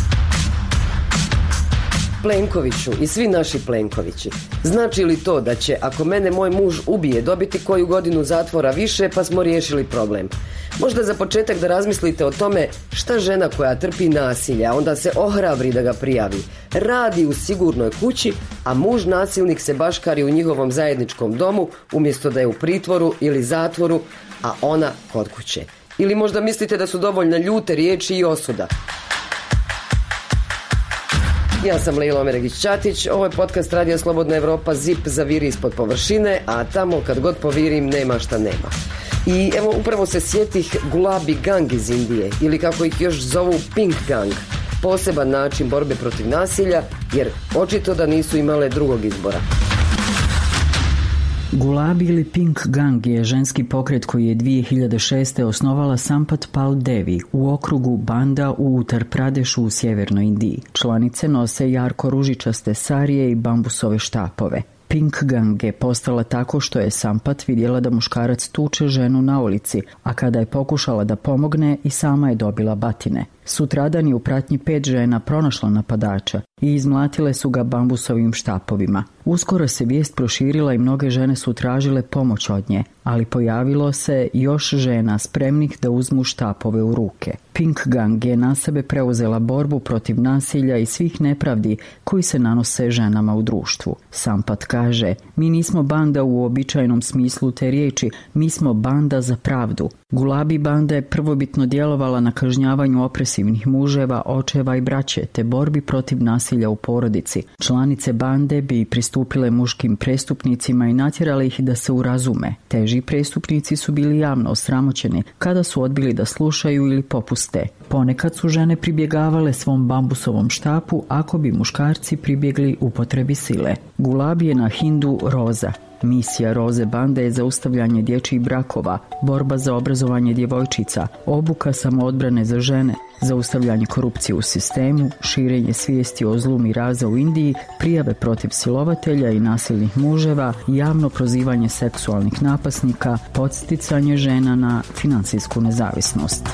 Plenkoviću i svi naši Plenkovići, znači li to da će, ako mene moj muž ubije, dobiti koju godinu zatvora više pa smo riješili problem? Možda za početak da razmislite o tome šta žena koja trpi nasilja, onda se ohrabri da ga prijavi, radi u sigurnoj kući, a muž nasilnik se baškari u njihovom zajedničkom domu umjesto da je u pritvoru ili zatvoru, a ona kod kuće. Ili možda mislite da su dovoljne ljute riječi i osuda? Ja sam Lejla Omeregić-Ćatić, ovo je podcast Radija Slobodna Evropa, zip zaviri ispod površine, a tamo kad god povirim nema šta nema. I evo upravo se sjetih Gulabi Gang iz Indije, ili kako ih još zovu Pink Gang, poseban način borbe protiv nasilja, jer očito da nisu imale drugog izbora. Gulabi ili Pink Gang je ženski pokret koji je dvije hiljade šeste. osnovala Sampat Pal Devi u okrugu Banda u Uttar Pradešu u sjevernoj Indiji. Članice nose jarko ružičaste sarije i bambusove štapove. Pink Gang je postala tako što je Sampat vidjela da muškarac tuče ženu na ulici, a kada je pokušala da pomogne i sama je dobila batine. Sutradan je u pratnji pet žena pronašlo napadača i izmlatile su ga bambusovim štapovima. Uskoro se vijest proširila i mnoge žene su tražile pomoć od nje, ali pojavilo se još žena spremnih da uzmu štapove u ruke. Pink Gang je na sebe preuzela borbu protiv nasilja i svih nepravdi koji se nanose ženama u društvu. Sampat kaže, mi nismo banda u običajnom smislu te riječi, mi smo banda za pravdu. Gulabi banda je prvobitno djelovala na kažnjavanju opresivnih muževa, očeva i braće, te borbi protiv nasilja u porodici. Članice bande bi pristupile muškim prestupnicima i natjerale ih da se urazume. Teži prestupnici su bili javno osramoćeni kada su odbili da slušaju ili popuste. Ponekad su žene pribjegavale svom bambusovom štapu ako bi muškarci pribjegli upotrebi sile. Gulabi je na hindu roza. Misija Roze bande je zaustavljanje dječjih brakova, borba za obrazovanje djevojčica, obuka samoodbrane za žene, zaustavljanje korupcije u sistemu, širenje svijesti o zlu miraza u Indiji, prijave protiv silovatelja i nasilnih muževa, javno prozivanje seksualnih napasnika, podsticanje žena na financijsku nezavisnost.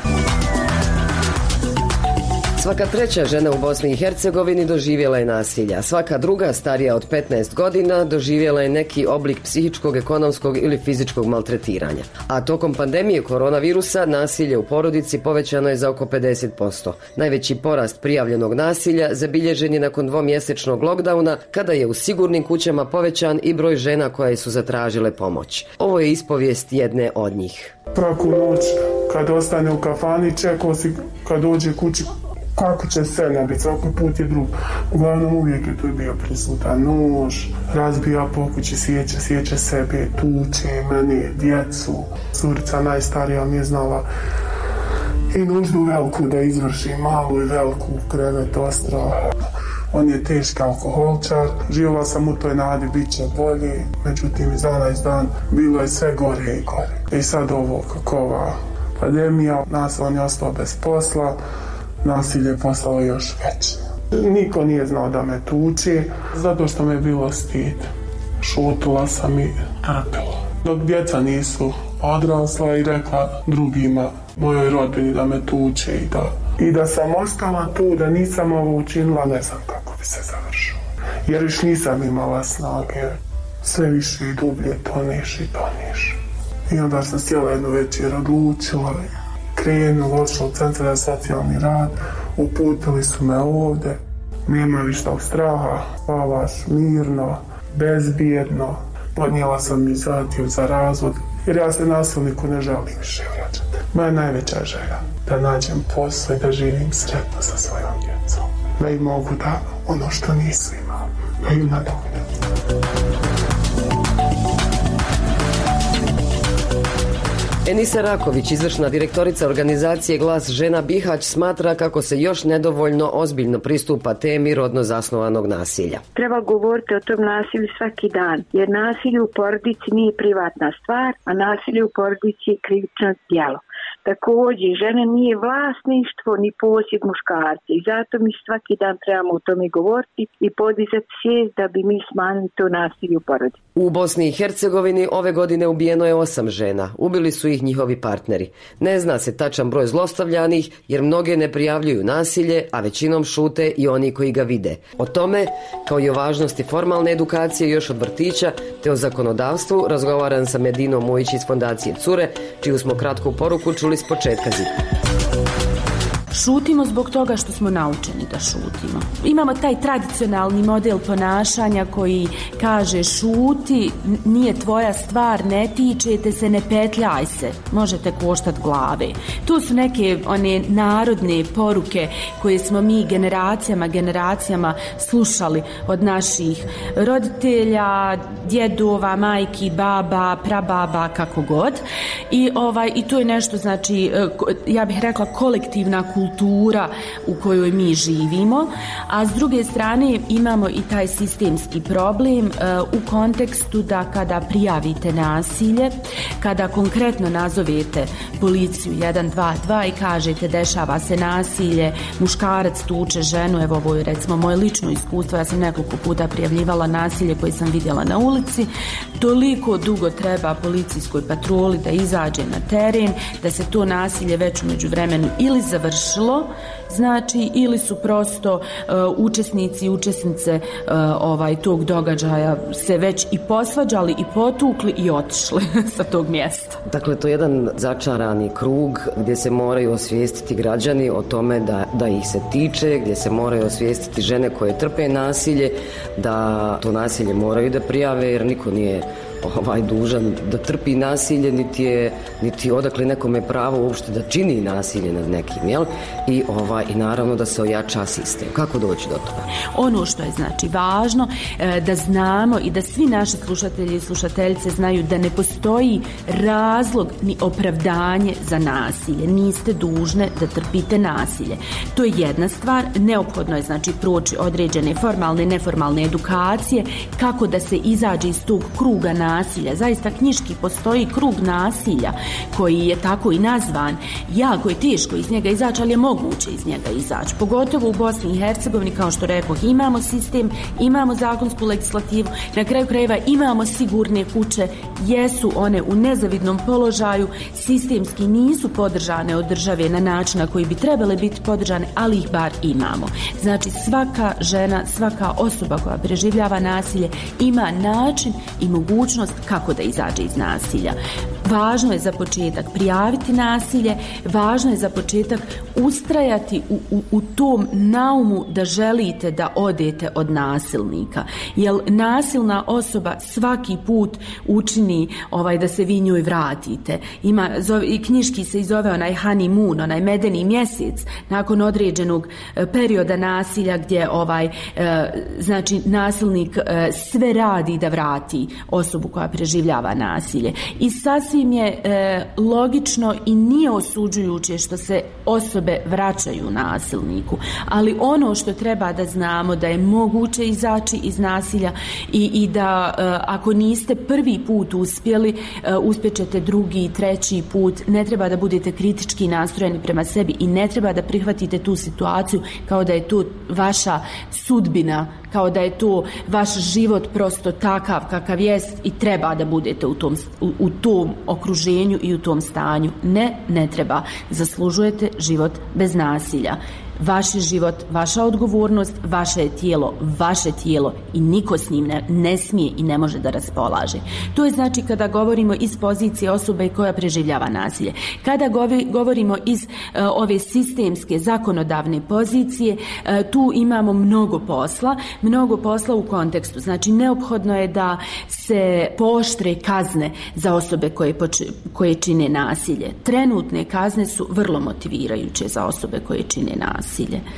Svaka treća žena u Bosni i Hercegovini doživjela je nasilja. Svaka druga, starija od petnaest godina, doživjela je neki oblik psihičkog, ekonomskog ili fizičkog maltretiranja. A tokom pandemije koronavirusa nasilje u porodici povećano je za oko pedeset posto. Najveći porast prijavljenog nasilja zabilježen je nakon dvomjesečnog lockdowna, kada je u sigurnim kućama povećan i broj žena koje su zatražile pomoć. Ovo je ispovijest jedne od njih. Praku noć, kad ostane u kafani, čekao si kad dođe kući kako će se nabiti, svaki put je drug. Uglavnom uvijek je tu bio prisutan nož, razbija po kući, sjeća, sjeća sebe, tuče mene, djecu. Curica najstarija mi je znala i nuždu veliku da izvrši, malu i veliku krevet ostra. On je teški alkoholčar, živjela sam u toj nadi, bit će bolje, međutim iz dana iz dan bilo je sve gore i gore. I sad ovo kako ova pandemija, nas on je ostao bez posla, nasilje je postalo još veće. Niko nije znao da me tuči, zato što me je bilo stid. Šutila sam i trpila. Dok djeca nisu odrasla i rekla drugima, mojoj rodbini da me tuče i da, i da sam ostala tu, da nisam ovo učinila, ne znam kako bi se završilo. Jer još nisam imala snage, sve više i dublje toneš i toneš. I onda sam sjela jednu večer, odlučila, krenula, odšla u centar za socijalni rad, uputili su me ovdje, nema više tog straha, spavaš mirno, bezbjedno, podnijela sam mi zahtjev za razvod, jer ja se nasilniku ne želim više vraćati. Moja najveća želja da nađem posao i da živim sretno sa svojom djecom, da im mogu da ono što nisu imali, da im nadoknem. Enisa Raković, izvršna direktorica organizacije Glas žena Bihać, smatra kako se još nedovoljno ozbiljno pristupa temi rodno zasnovanog nasilja. Treba govoriti o tom nasilju svaki dan, jer nasilje u porodici nije privatna stvar, a nasilje u porodici je krivično djelo. Također, žena nije vlasništvo ni posjed muškarca i zato mi svaki dan trebamo o tome govoriti i podizati svijest da bi mi smanjili to nasilje u porodici. U Bosni i Hercegovini ove godine ubijeno je osam žena. Ubili su ih njihovi partneri. Ne zna se tačan broj zlostavljanih jer mnoge ne prijavljuju nasilje, a većinom šute i oni koji ga vide. O tome, kao i o važnosti formalne edukacije još od vrtića, te o zakonodavstvu, razgovaram sa Medinom Mujić iz fondacije Cure, čiju smo kratku poruku čuli s početka zida. Šutimo zbog toga što smo naučeni da šutimo. Imamo taj tradicionalni model ponašanja koji kaže šuti, nije tvoja stvar, ne tičete se, ne petljaj se, možete koštat glave. To su neke one narodne poruke koje smo mi generacijama, generacijama slušali od naših roditelja, djedova, majki, baba, prababa, kako god. I, ovaj, i to je nešto, znači, ja bih rekla kolektivna kultura kultura u kojoj mi živimo, a s druge strane imamo i taj sistemski problem uh, u kontekstu da kada prijavite nasilje, kada konkretno nazovete policiju jedan dva dva i kažete dešava se nasilje, muškarac tuče ženu, evo ovo je recimo moje lično iskustvo, ja sam nekoliko puta prijavljivala nasilje koje sam vidjela na ulici, toliko dugo treba policijskoj patroli da izađe na teren, da se to nasilje već u međuvremenu ili završilo znači ili su prosto uh, učesnici i učesnice uh, ovaj tog događaja se već i posvađali i potukli i otišli sa tog mjesta. Dakle, to je jedan začarani krug gdje se moraju osvijestiti građani o tome da, da ih se tiče, gdje se moraju osvijestiti žene koje trpe nasilje, da to nasilje moraju da prijave jer niko nije ovaj dužan da trpi nasilje, niti je niti odakle nekome pravo uopšte da čini nasilje nad nekim, jel? I ovaj i naravno da se ojača sistem. Kako doći do toga? Ono što je znači važno e, da znamo i da svi naši slušatelji i slušateljice znaju da ne postoji razlog ni opravdanje za nasilje. Niste dužne da trpite nasilje. To je jedna stvar. Neophodno je znači proći određene formalne i neformalne edukacije kako da se izađe iz tog kruga nasilja. nasilja. Zaista knjiški postoji krug nasilja koji je tako i nazvan. Jako je teško iz njega izaći, ali je moguće iz njega izaći. Pogotovo u Bosni i Hercegovini, kao što rekoh, imamo sistem, imamo zakonsku legislativu, na kraju krajeva imamo sigurne kuće, jesu one u nezavidnom položaju, sistemski nisu podržane od države na način na koji bi trebale biti podržane, ali ih bar imamo. Znači svaka žena, svaka osoba koja preživljava nasilje ima način i mogućnost kako da izađe iz nasilja. Važno je za početak prijaviti nasilje, važno je za početak ustrajati u, u, u tom naumu da želite da odete od nasilnika. Jer nasilna osoba svaki put učini ovaj, da se vi njoj vratite. Ima, zove, i knjiški se i zove onaj honeymoon, onaj medeni mjesec, nakon određenog perioda nasilja gdje ovaj, e, znači nasilnik e, sve radi da vrati osobu koja preživljava nasilje. I sasvim je e, logično i nije osuđujuće što se osobe vraćaju nasilniku, ali ono što treba da znamo da je moguće izaći iz nasilja i, i da e, ako niste prvi put uspjeli, e, uspjećete drugi i treći put. Ne treba da budete kritički nastrojeni prema sebi i ne treba da prihvatite tu situaciju kao da je to vaša sudbina, kao da je to vaš život prosto takav kakav jest i treba da budete u tom, u, u tom okruženju i u tom stanju. Ne, ne treba. Zaslužujete život bez nasilja. Vaš je život, vaša odgovornost, vaše je tijelo, vaše tijelo i niko s njim ne, ne smije i ne može da raspolaže. To je znači kada govorimo iz pozicije osobe koja preživljava nasilje. Kada govorimo iz uh, ove sistemske zakonodavne pozicije, uh, tu imamo mnogo posla, mnogo posla u kontekstu. Znači neophodno je da se pooštre kazne za osobe koje, poč- koje čine nasilje. Trenutne kazne su vrlo motivirajuće za osobe koje čine nasilje.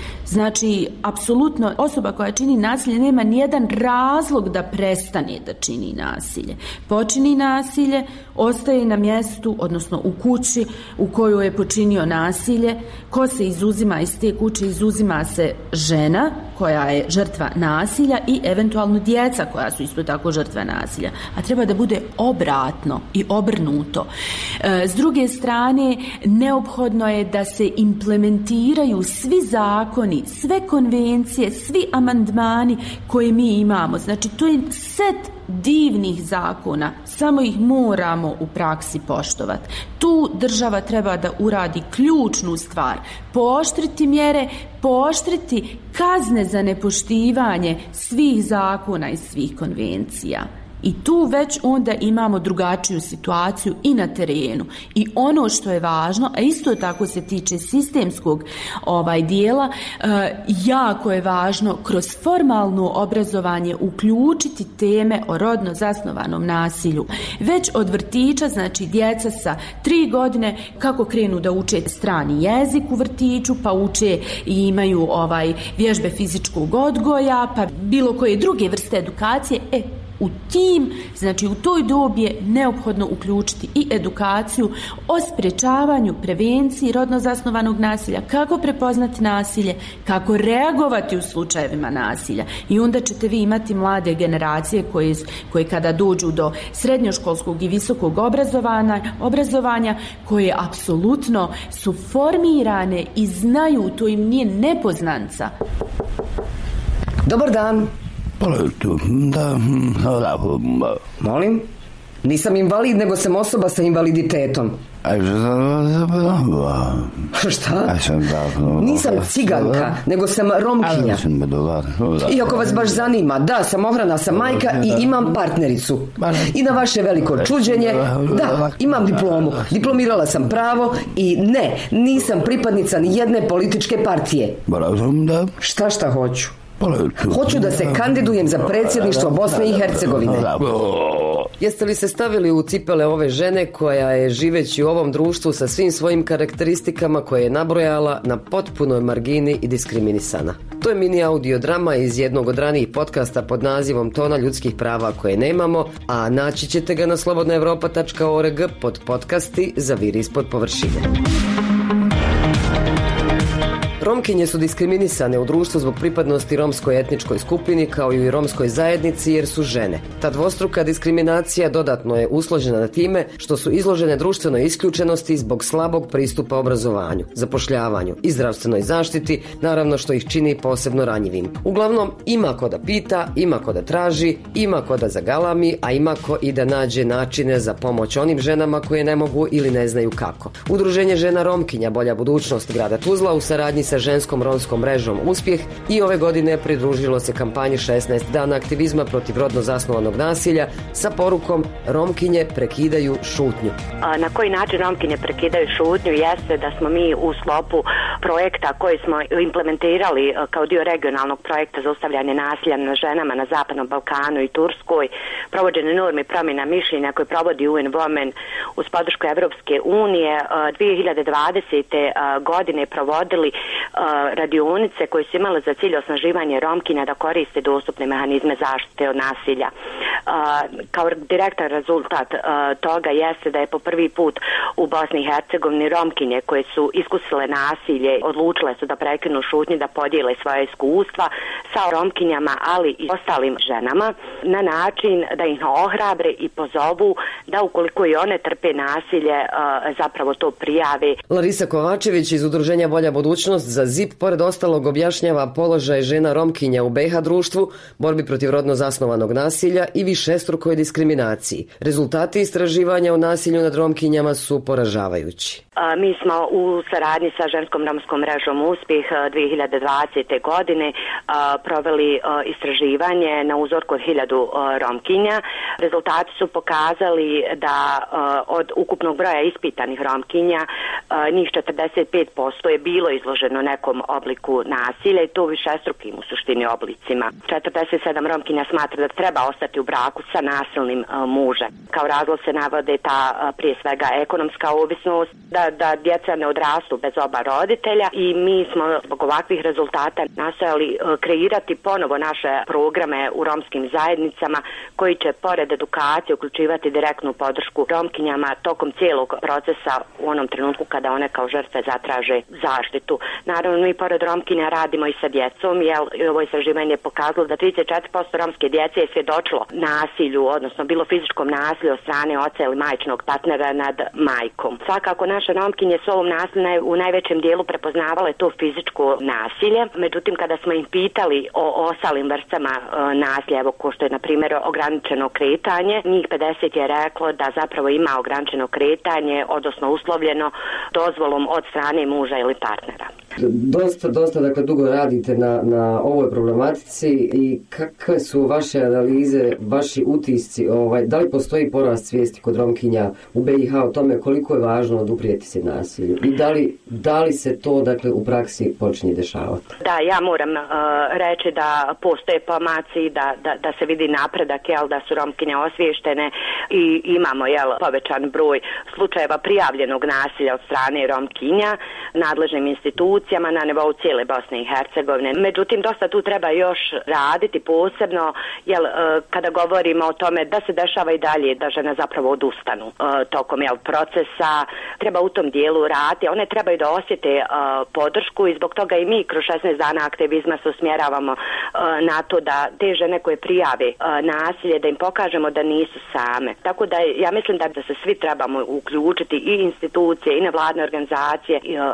Znači, apsolutno osoba koja čini nasilje nema nijedan razlog da prestane da čini nasilje. Počini nasilje, ostaje na mjestu, odnosno u kući u kojoj je počinio nasilje. Ko se izuzima iz te kuće? Izuzima se žena koja je žrtva nasilja i eventualno djeca koja su isto tako žrtve nasilja. A treba da bude obratno i obrnuto. E, s druge strane, neophodno je da se implementiraju svi zakoni, sve konvencije, svi amandmani koje mi imamo. Znači, to je set divnih zakona, samo ih moramo u praksi poštovati. Tu država treba da uradi ključnu stvar, pooštriti mjere, pooštriti kazne za nepoštivanje svih zakona i svih konvencija. I tu već onda imamo drugačiju situaciju i na terenu. I ono što je važno, a isto tako se tiče sistemskog ovaj dijela, e, jako je važno kroz formalno obrazovanje uključiti teme o rodno zasnovanom nasilju. Već od vrtića, znači djeca sa tri godine, kako krenu da uče strani jezik u vrtiću, pa uče i imaju ovaj vježbe fizičkog odgoja, pa bilo koje druge vrste edukacije, e, u tim, znači u toj dobi je neophodno uključiti i edukaciju o sprječavanju, prevenciji rodno zasnovanog nasilja, kako prepoznati nasilje, kako reagovati u slučajevima nasilja. I onda ćete vi imati mlade generacije koje, koje kada dođu do srednjoškolskog i visokog obrazovanja, obrazovanja koje apsolutno su formirane i znaju, to im nije nepoznanca. Dobar dan. Molim? Nisam invalid, nego sam osoba sa invaliditetom. Šta? Nisam ciganka, nego sam Romkinja. Iako vas baš zanima, da, samohrana sam majka i imam partnericu. I na vaše veliko čuđenje, da, imam diplomu. Diplomirala sam pravo i ne, nisam pripadnica ni jedne političke partije. Šta šta hoću? Hoću da se kandidujem za predsjedništvo Bosne i Hercegovine. Jeste li se stavili u cipele ove žene koja je, živeći u ovom društvu sa svim svojim karakteristikama koje je nabrojala, na potpunoj margini i diskriminisana? To je mini audio drama iz jednog od ranijih podcasta pod nazivom Tona ljudskih prava koje nemamo, a naći ćete ga na slobodna evropa tačka org pod podcasti za vir ispod površine. Romkinje su diskriminisane u društvu zbog pripadnosti romskoj etničkoj skupini kao i romskoj zajednici jer su žene. Ta dvostruka diskriminacija dodatno je usložena time što su izložene društvenoj isključenosti zbog slabog pristupa obrazovanju, zapošljavanju i zdravstvenoj zaštiti, naravno što ih čini posebno ranjivim. Uglavnom, ima ko da pita, ima ko da traži, ima ko da zagalami, a ima ko i da nađe načine za pomoć onim ženama koje ne mogu ili ne znaju kako. Udruženje žena Romkinja Bolja budućnost grada Tuzla u saradnji sa ženskom romskom mrežom Uspjeh i ove godine pridružilo se kampanji šesnaest dana aktivizma protiv rodno zasnovanog nasilja sa porukom Romkinje prekidaju šutnju. Na koji način Romkinje prekidaju šutnju jeste da smo mi u sklopu projekta koji smo implementirali kao dio regionalnog projekta za zaustavljanje nasilja na ženama na Zapadnom Balkanu i Turskoj, provođene norme promjena mišljenja koje provodi U N Women uz podršku Evropske unije, dvije hiljade dvadesete godine provodili radionice koje su imale za cilj osnaživanje Romkinja da koriste dostupne mehanizme zaštite od nasilja. Kao direktan rezultat toga jeste da je po prvi put u Bosni i Hercegovini Romkinje koje su iskusile nasilje odlučile su da prekinu šutnju, da podijele svoje iskustva sa Romkinjama, ali i ostalim ženama na način da ih ohrabre i pozovu da ukoliko i one trpe nasilje zapravo to prijave. Larisa Kovačević iz Udruženja Bolja budućnost za Z I P pored ostalog objašnjava položaj žena Romkinja u B iH društvu, borbi protiv rodno zasnovanog nasilja i višestrukoj diskriminaciji. Rezultati istraživanja o nasilju nad Romkinjama su poražavajući. Mi smo u saradnji sa ženskom romskom mrežom Uspjeh dvije hiljade dvadesete godine proveli istraživanje na uzorku od hiljadu Romkinja. Rezultati su pokazali da od ukupnog broja ispitanih Romkinja njih četrdeset pet posto je bilo izloženo nekom obliku nasilja i to višestrukim u suštini oblicima. četrdeset sedam Romkinja smatra da treba ostati u braku sa nasilnim mužem. Kao razlog se navode ta prije svega ekonomska ovisnost, da, da djeca ne odrastu bez oba roditelja i mi smo zbog ovakvih rezultata nastojali kreirati ponovo naše programe u romskim zajednicama koji će pored edukacije uključivati direktnu podršku Romkinjama tokom cijelog procesa u onom trenutku kada one kao žrtve zatraže zaštitu. Naravno, mi pored Romkinja radimo i sa djecom, jer ovo istraživanje je pokazalo da trideset četiri posto romske djece je svjedočilo nasilju, odnosno bilo fizičkom nasilju od strane oca ili majčinog partnera nad majkom. Svakako naše Romkinje su ovom nasilju u najvećem dijelu prepoznavale to fizičko nasilje, međutim kada smo im pitali o ostalim vrstama e, nasilja, evo ko što je na primjer ograničeno kretanje, njih pedeset je reklo da zapravo ima ograničeno kretanje, odnosno uslovljeno dozvolom od strane muža ili partnera. Dosta, dosta, dakle, dugo radite na, na ovoj problematici i kakve su vaše analize, vaši utisci, ovaj, da li postoji porast svijesti kod Romkinja u B iH o tome koliko je važno oduprijeti se nasilju i da li, da li se to, dakle, u praksi počinje dešavati? Da, ja moram uh, reći da postoje pomaci, da, da, da se vidi napredak, jel, da su Romkinje osviještene i imamo, jel, povećan broj slučajeva prijavljenog nasilja od strane Romkinja nadležnim institucijama na nivou cijele Bosne i Hercegovine. Međutim, dosta tu treba još raditi posebno, jel, kada govorimo o tome da se dešava i dalje da žene zapravo odustanu tokom, jel, procesa, treba u tom dijelu raditi. One trebaju da osjete podršku i zbog toga i mi kroz šesnaest dana aktivizma se usmjeravamo na to da te žene koje prijave nasilje, da im pokažemo da nisu same. Tako da ja mislim da, da se svi trebamo uključiti, i institucije i nevladne organizacije i,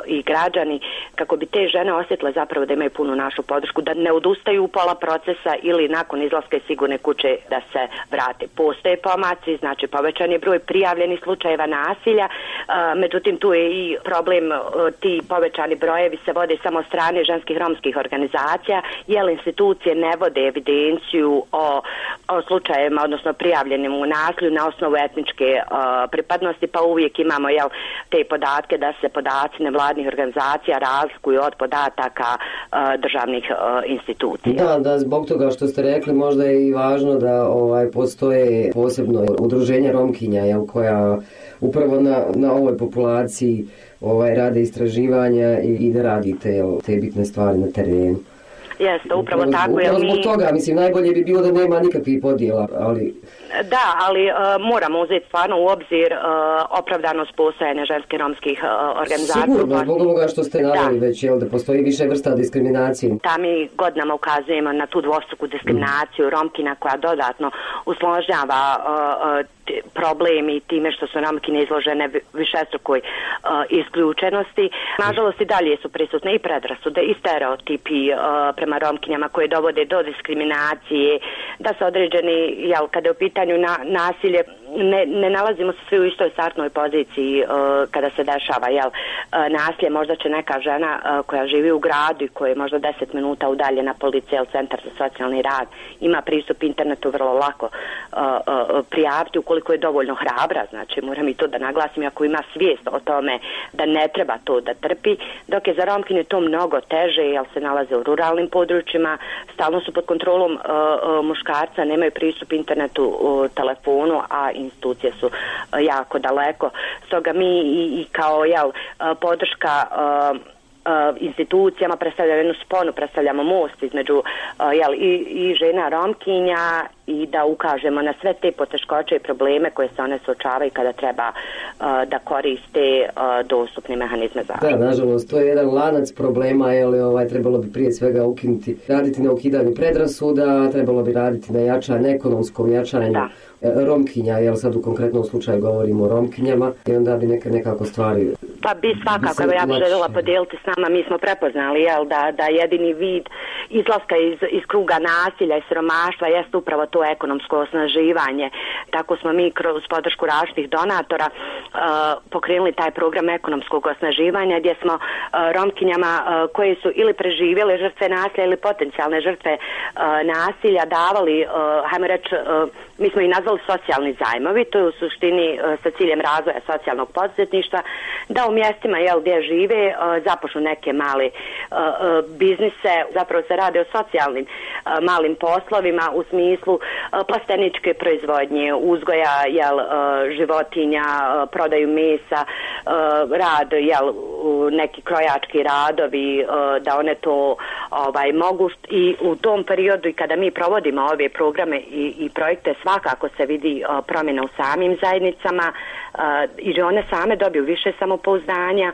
i građani, kako bi te žene osjetile zapravo da imaju punu našu podršku, da ne odustaju u pola procesa ili nakon izlaska iz sigurne kuće da se vrate. Postoje pomaci, znači povećan je broj prijavljenih slučajeva nasilja, međutim tu je i problem, ti povećani brojevi se vode samo od strane ženskih romskih organizacija, jer institucije ne vode evidenciju o, o slučajevima, odnosno prijavljenim u nasilju na osnovu etničke uh, pripadnosti, pa uvijek imamo jel, te podatke da se podaci nevladnih organizacija razlikuju od podataka uh, državnih uh, institucija. Da, da, zbog toga što ste rekli, možda je i važno da ovaj, postoje posebno udruženja Romkinja, jel, koja upravo na, na ovoj populaciji ovaj, rade istraživanja i, i da radite jel, te bitne stvari na terenu. Jeste, upravo tako. Upravo zbog mi... toga, mislim, najbolje bi bilo da nema nikakvih podjela, ali... Da, ali uh, moramo uzeti stvarno u obzir uh, opravdanost postojanja ženskih romskih uh, organizacija. Sigurno, zbog ovoga što ste naveli već, jel, da postoji više vrsta diskriminacije. Da, mi godinama ukazujemo na tu dvostruku diskriminaciju mm. Romkina koja dodatno usložnjava uh, problemi i time što su Romkine izložene višestrukoj uh, isključenosti. Nažalost i dalje su prisutne i predrasude i stereotipi uh, prema Romkinjama koje dovode do diskriminacije, da se određeni, jel, kada je u pitanju na, nasilje, ne, ne nalazimo se svi u istoj startnoj poziciji uh, kada se dešava jel, uh, nasilje. Možda će neka žena uh, koja živi u gradu i koja je možda deset minuta udaljena policija ili centar za socijalni rad, ima pristup internetu vrlo lako uh, uh, prijaviti ukoliko je dovoljno hrabra, znači moram i to da naglasim, ako ima svijest o tome da ne treba to da trpi, dok je za Romkinje to mnogo teže jer se nalaze u ruralnim područjima, stalno su pod kontrolom uh, uh, muškarca, nemaju pristup internetu, uh, telefonu, a institucije su uh, jako daleko. Stoga mi i, i kao jel, uh, podrška uh, Uh, institucijama predstavljamo jednu sponu, predstavljamo most između uh, jel, i, i žena Romkinja i da ukažemo na sve te poteškoće i probleme koje se one suočavaju kada treba uh, da koriste uh, dostupne mehanizme zaštite. Da, nažalost, to je jedan lanac problema, jer ovaj, trebalo bi prije svega ukinuti, raditi na ukidanju predrasuda, trebalo bi raditi na jačanju, ekonomskom jačanju da. Romkinja, jer sad u konkretnom slučaju govorimo o Romkinjama i onda bi neke, nekako stvari... Pa bi svakako, evo ja bih željela podijeliti s nama, mi smo prepoznali jel, da, da jedini vid izlaska iz, iz kruga nasilja i siromaštva jest upravo to ekonomsko osnaživanje. Tako smo mi kroz podršku različitih donatora uh, pokrenuli taj program ekonomskog osnaživanja gdje smo uh, Romkinjama uh, koje su ili preživjele žrtve nasilja ili potencijalne žrtve uh, nasilja davali, uh, hajmo reći, uh, mi smo i nazvali socijalni zajmovi, to je u suštini uh, sa ciljem razvoja socijalnog poduzetništva, da u mjestima jel, gdje žive uh, započnu neke male uh, uh, biznise, zapravo se rade o socijalnim uh, malim poslovima u smislu uh, plasteničke proizvodnje, uzgoja jel, uh, životinja, uh, prodaju mesa, uh, rad, jel, uh, neki krojački radovi, uh, da one to ovaj, mogu i u tom periodu i kada mi provodimo ove programe i, i projekte svakako se vidi uh, promjena u samim zajednicama uh, i žene same dobiju više samopouzdanja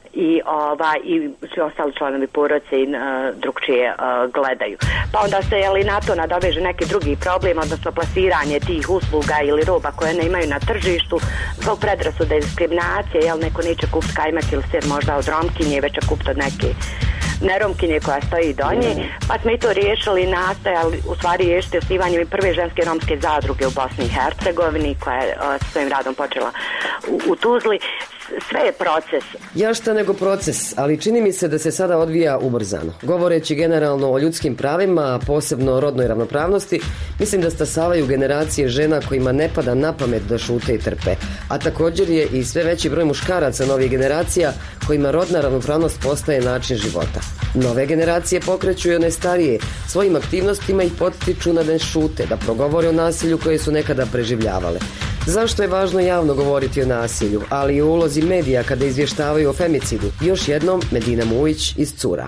i ova i svi ostali članovi porodice uh, drugčije uh, gledaju. Pa onda se jeli na to nadoveže neki drugi problem, odnosno plasiranje tih usluga ili roba koje ne imaju na tržištu zbog predrasude i diskriminacije, jel neko neće kupiti kajmak ili sir možda od Romkinje, već će kupiti od neke neromkinje koja stoji do nje, pa smo i to riješili, nastojali u stvari riješiti osnivanjem prve ženske romske zadruge u Bosni i Hercegovini koja je uh, svojim radom počela u, u Tuzli. Sve je proces. Ja šta nego proces, ali čini mi se da se sada odvija ubrzano. Govoreći generalno o ljudskim pravima, posebno o rodnoj ravnopravnosti, mislim da stasavaju generacije žena kojima ne pada na pamet da šute i trpe. A također je i sve veći broj muškaraca novih generacija kojima rodna ravnopravnost postaje način života. Nove generacije pokreću i one starije, svojim aktivnostima ih potiču na da šute, da progovore o nasilju koje su nekada preživljavale. Zašto je važno javno govoriti o nasilju, ali i o ulozi medija kada izvještavaju o femicidu? Još jednom, Medina Mujić iz Cura.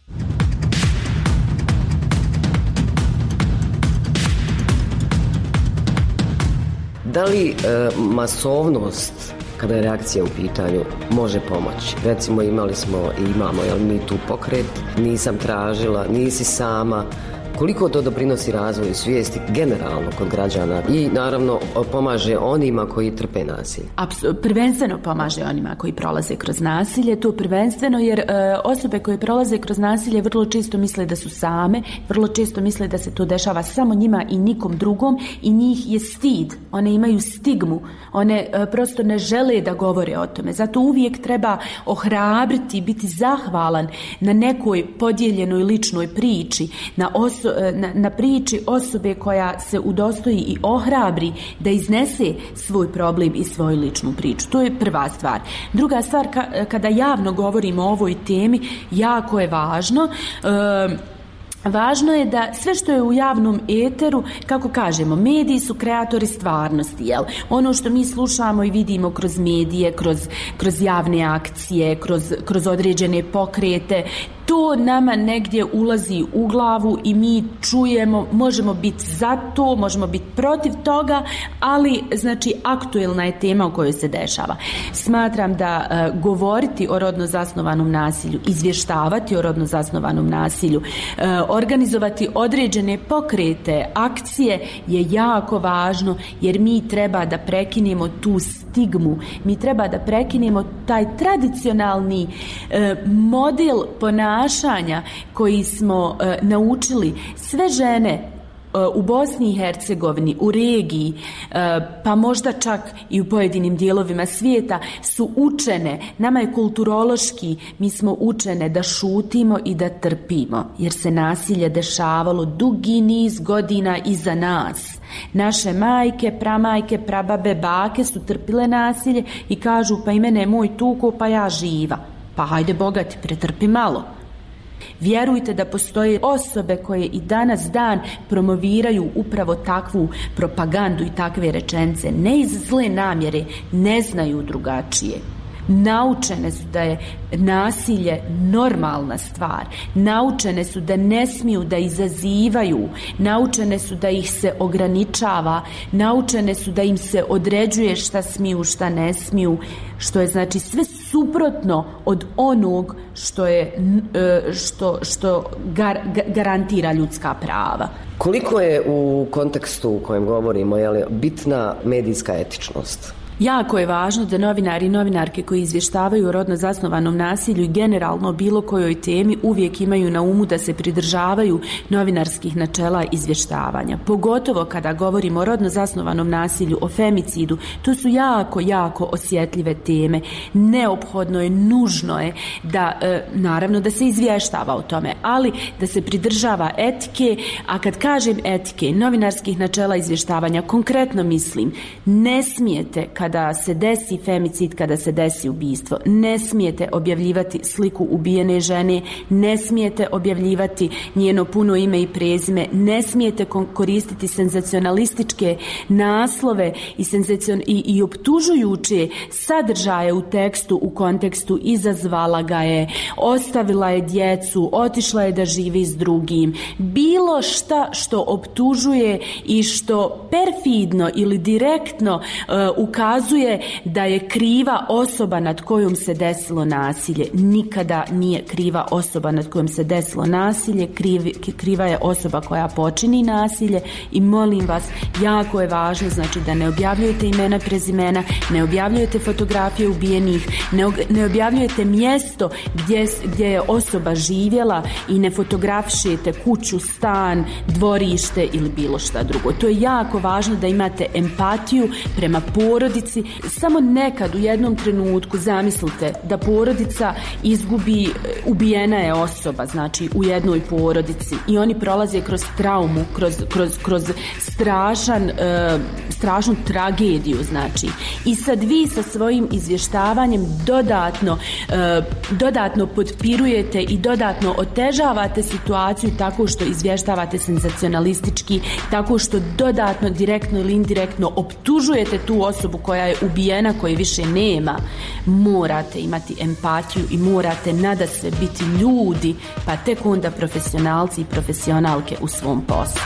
Da li e, masovnost, kada je reakcija u pitanju, može pomoći? Recimo imali smo i imamo, jel mi tu pokret, nisam tražila, nisi sama, Koliko to doprinosi razvoju svijesti generalno kod građana i naravno pomaže onima koji trpe nasilje? Apsu, prvenstveno pomaže onima koji prolaze kroz nasilje, to prvenstveno jer e, osobe koje prolaze kroz nasilje vrlo često misle da su same, vrlo često misle da se to dešava samo njima i nikom drugom i njih je stid, one imaju stigmu, one e, prosto ne žele da govore o tome, zato uvijek treba ohrabriti, biti zahvalan na nekoj podijeljenoj ličnoj priči, na, oso, na, na priči osobe koja se udostoji i ohrabri da iznese svoj problem i svoju ličnu priču. To je prva stvar. Druga stvar, ka, kada javno govorimo o ovoj temi, jako je važno e, Važno je da sve što je u javnom eteru, kako kažemo, mediji su kreatori stvarnosti, jel? Ono što mi slušamo i vidimo kroz medije, kroz, kroz javne akcije, kroz, kroz određene pokrete, to nama negdje ulazi u glavu i mi čujemo, možemo biti za to, možemo biti protiv toga, ali znači aktuelna je tema o kojoj se dešava. Smatram da uh, govoriti o rodno zasnovanom nasilju, izvještavati o rodno zasnovanom nasilju, uh, organizovati određene pokrete, akcije je jako važno jer mi treba da prekinemo tu stigmu, mi treba da prekinemo taj tradicionalni uh, model ponašanja koji smo e, naučili sve žene e, u Bosni i Hercegovini, u regiji, e, pa možda čak i u pojedinim dijelovima svijeta su učene, nama je kulturološki, mi smo učene da šutimo i da trpimo, jer se nasilje dešavalo dugi niz godina iza nas. Naše majke, pramajke, prababe, bake su trpile nasilje i kažu pa i mene je moj tuko, pa ja živa. Pa hajde bogati, pretrpi malo. Vjerujte da postoje osobe koje i danas dan promoviraju upravo takvu propagandu i takve rečenice. Ne iz zle namjere, ne znaju drugačije. Naučene su da je nasilje normalna stvar, naučene su da ne smiju da izazivaju, naučene su da ih se ograničava, naučene su da im se određuje šta smiju, šta ne smiju, što je znači sve suprotno od onog što je što, što gar, garantira ljudska prava. Koliko je u kontekstu u kojem govorimo je li bitna medijska etičnost? Jako je važno da novinari i novinarke koji izvještavaju o rodno zasnovanom nasilju i generalno bilo kojoj temi uvijek imaju na umu da se pridržavaju novinarskih načela izvještavanja. Pogotovo kada govorimo o rodno zasnovanom nasilju, o femicidu, to su jako, jako osjetljive teme. Neophodno je, nužno je da, e, naravno da se izvještava o tome, ali da se pridržava etike, a kad kažem etike, novinarskih načela izvještavanja, konkretno mislim, ne smijete kad kada se desi femicid, kada se desi ubistvo, ne smijete objavljivati sliku ubijene žene, ne smijete objavljivati njeno puno ime i prezime, ne smijete koristiti senzacionalističke naslove i, senzacion, i, i optužujuće sadržaje u tekstu, u kontekstu izazvala ga je, ostavila je djecu, otišla je da živi s drugim. Bilo šta što optužuje i što perfidno ili direktno uh, ukazuje da je kriva osoba nad kojom se desilo nasilje. Nikada nije kriva osoba nad kojom se desilo nasilje, krivi, kriva je osoba koja počini nasilje i molim vas, jako je važno znači da ne objavljujete imena, prezimena, ne objavljujete fotografije ubijenih, ne, ne objavljujete mjesto gdje, gdje je osoba živjela i ne fotografišete kuću, stan, dvorište ili bilo šta drugo. To je jako važno da imate empatiju prema porodici. Samo nekad u jednom trenutku zamislite da porodica izgubi, ubijena je osoba, znači u jednoj porodici i oni prolaze kroz traumu, kroz, kroz, kroz strašan, e, strašnu tragediju, znači. I sad vi sa svojim izvještavanjem dodatno, e, dodatno potpirujete i dodatno otežavate situaciju tako što izvještavate senzacionalistički, tako što dodatno, direktno ili indirektno optužujete tu osobu koja je ubijena, koje više nema. Morate imati empatiju i morate nadasve biti ljudi, pa tek onda profesionalci i profesionalke u svom poslu.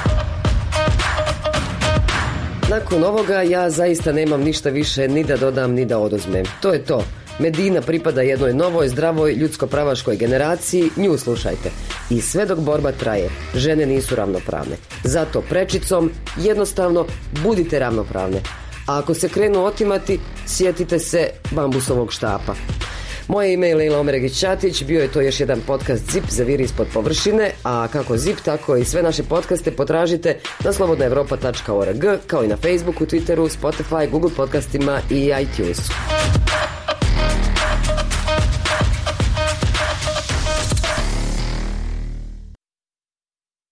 Nakon ovoga ja zaista nemam ništa više ni da dodam ni da oduzmem. To je to. Medina pripada jednoj novoj, zdravoj, ljudsko-pravaškoj generaciji. Nju slušajte. I sve dok borba traje, žene nisu ravnopravne. Zato prečicom jednostavno budite ravnopravne. A ako se krenu otimati, sjetite se bambusovog štapa. Moje ime je Lejla Omeregić-Ćatić, bio je to još jedan podcast Zip za vir ispod površine, a kako Zip, tako i sve naše podcaste potražite na slobodna europa tačka org, kao i na Facebooku, Twitteru, Spotify, Google podcastima i iTunesu.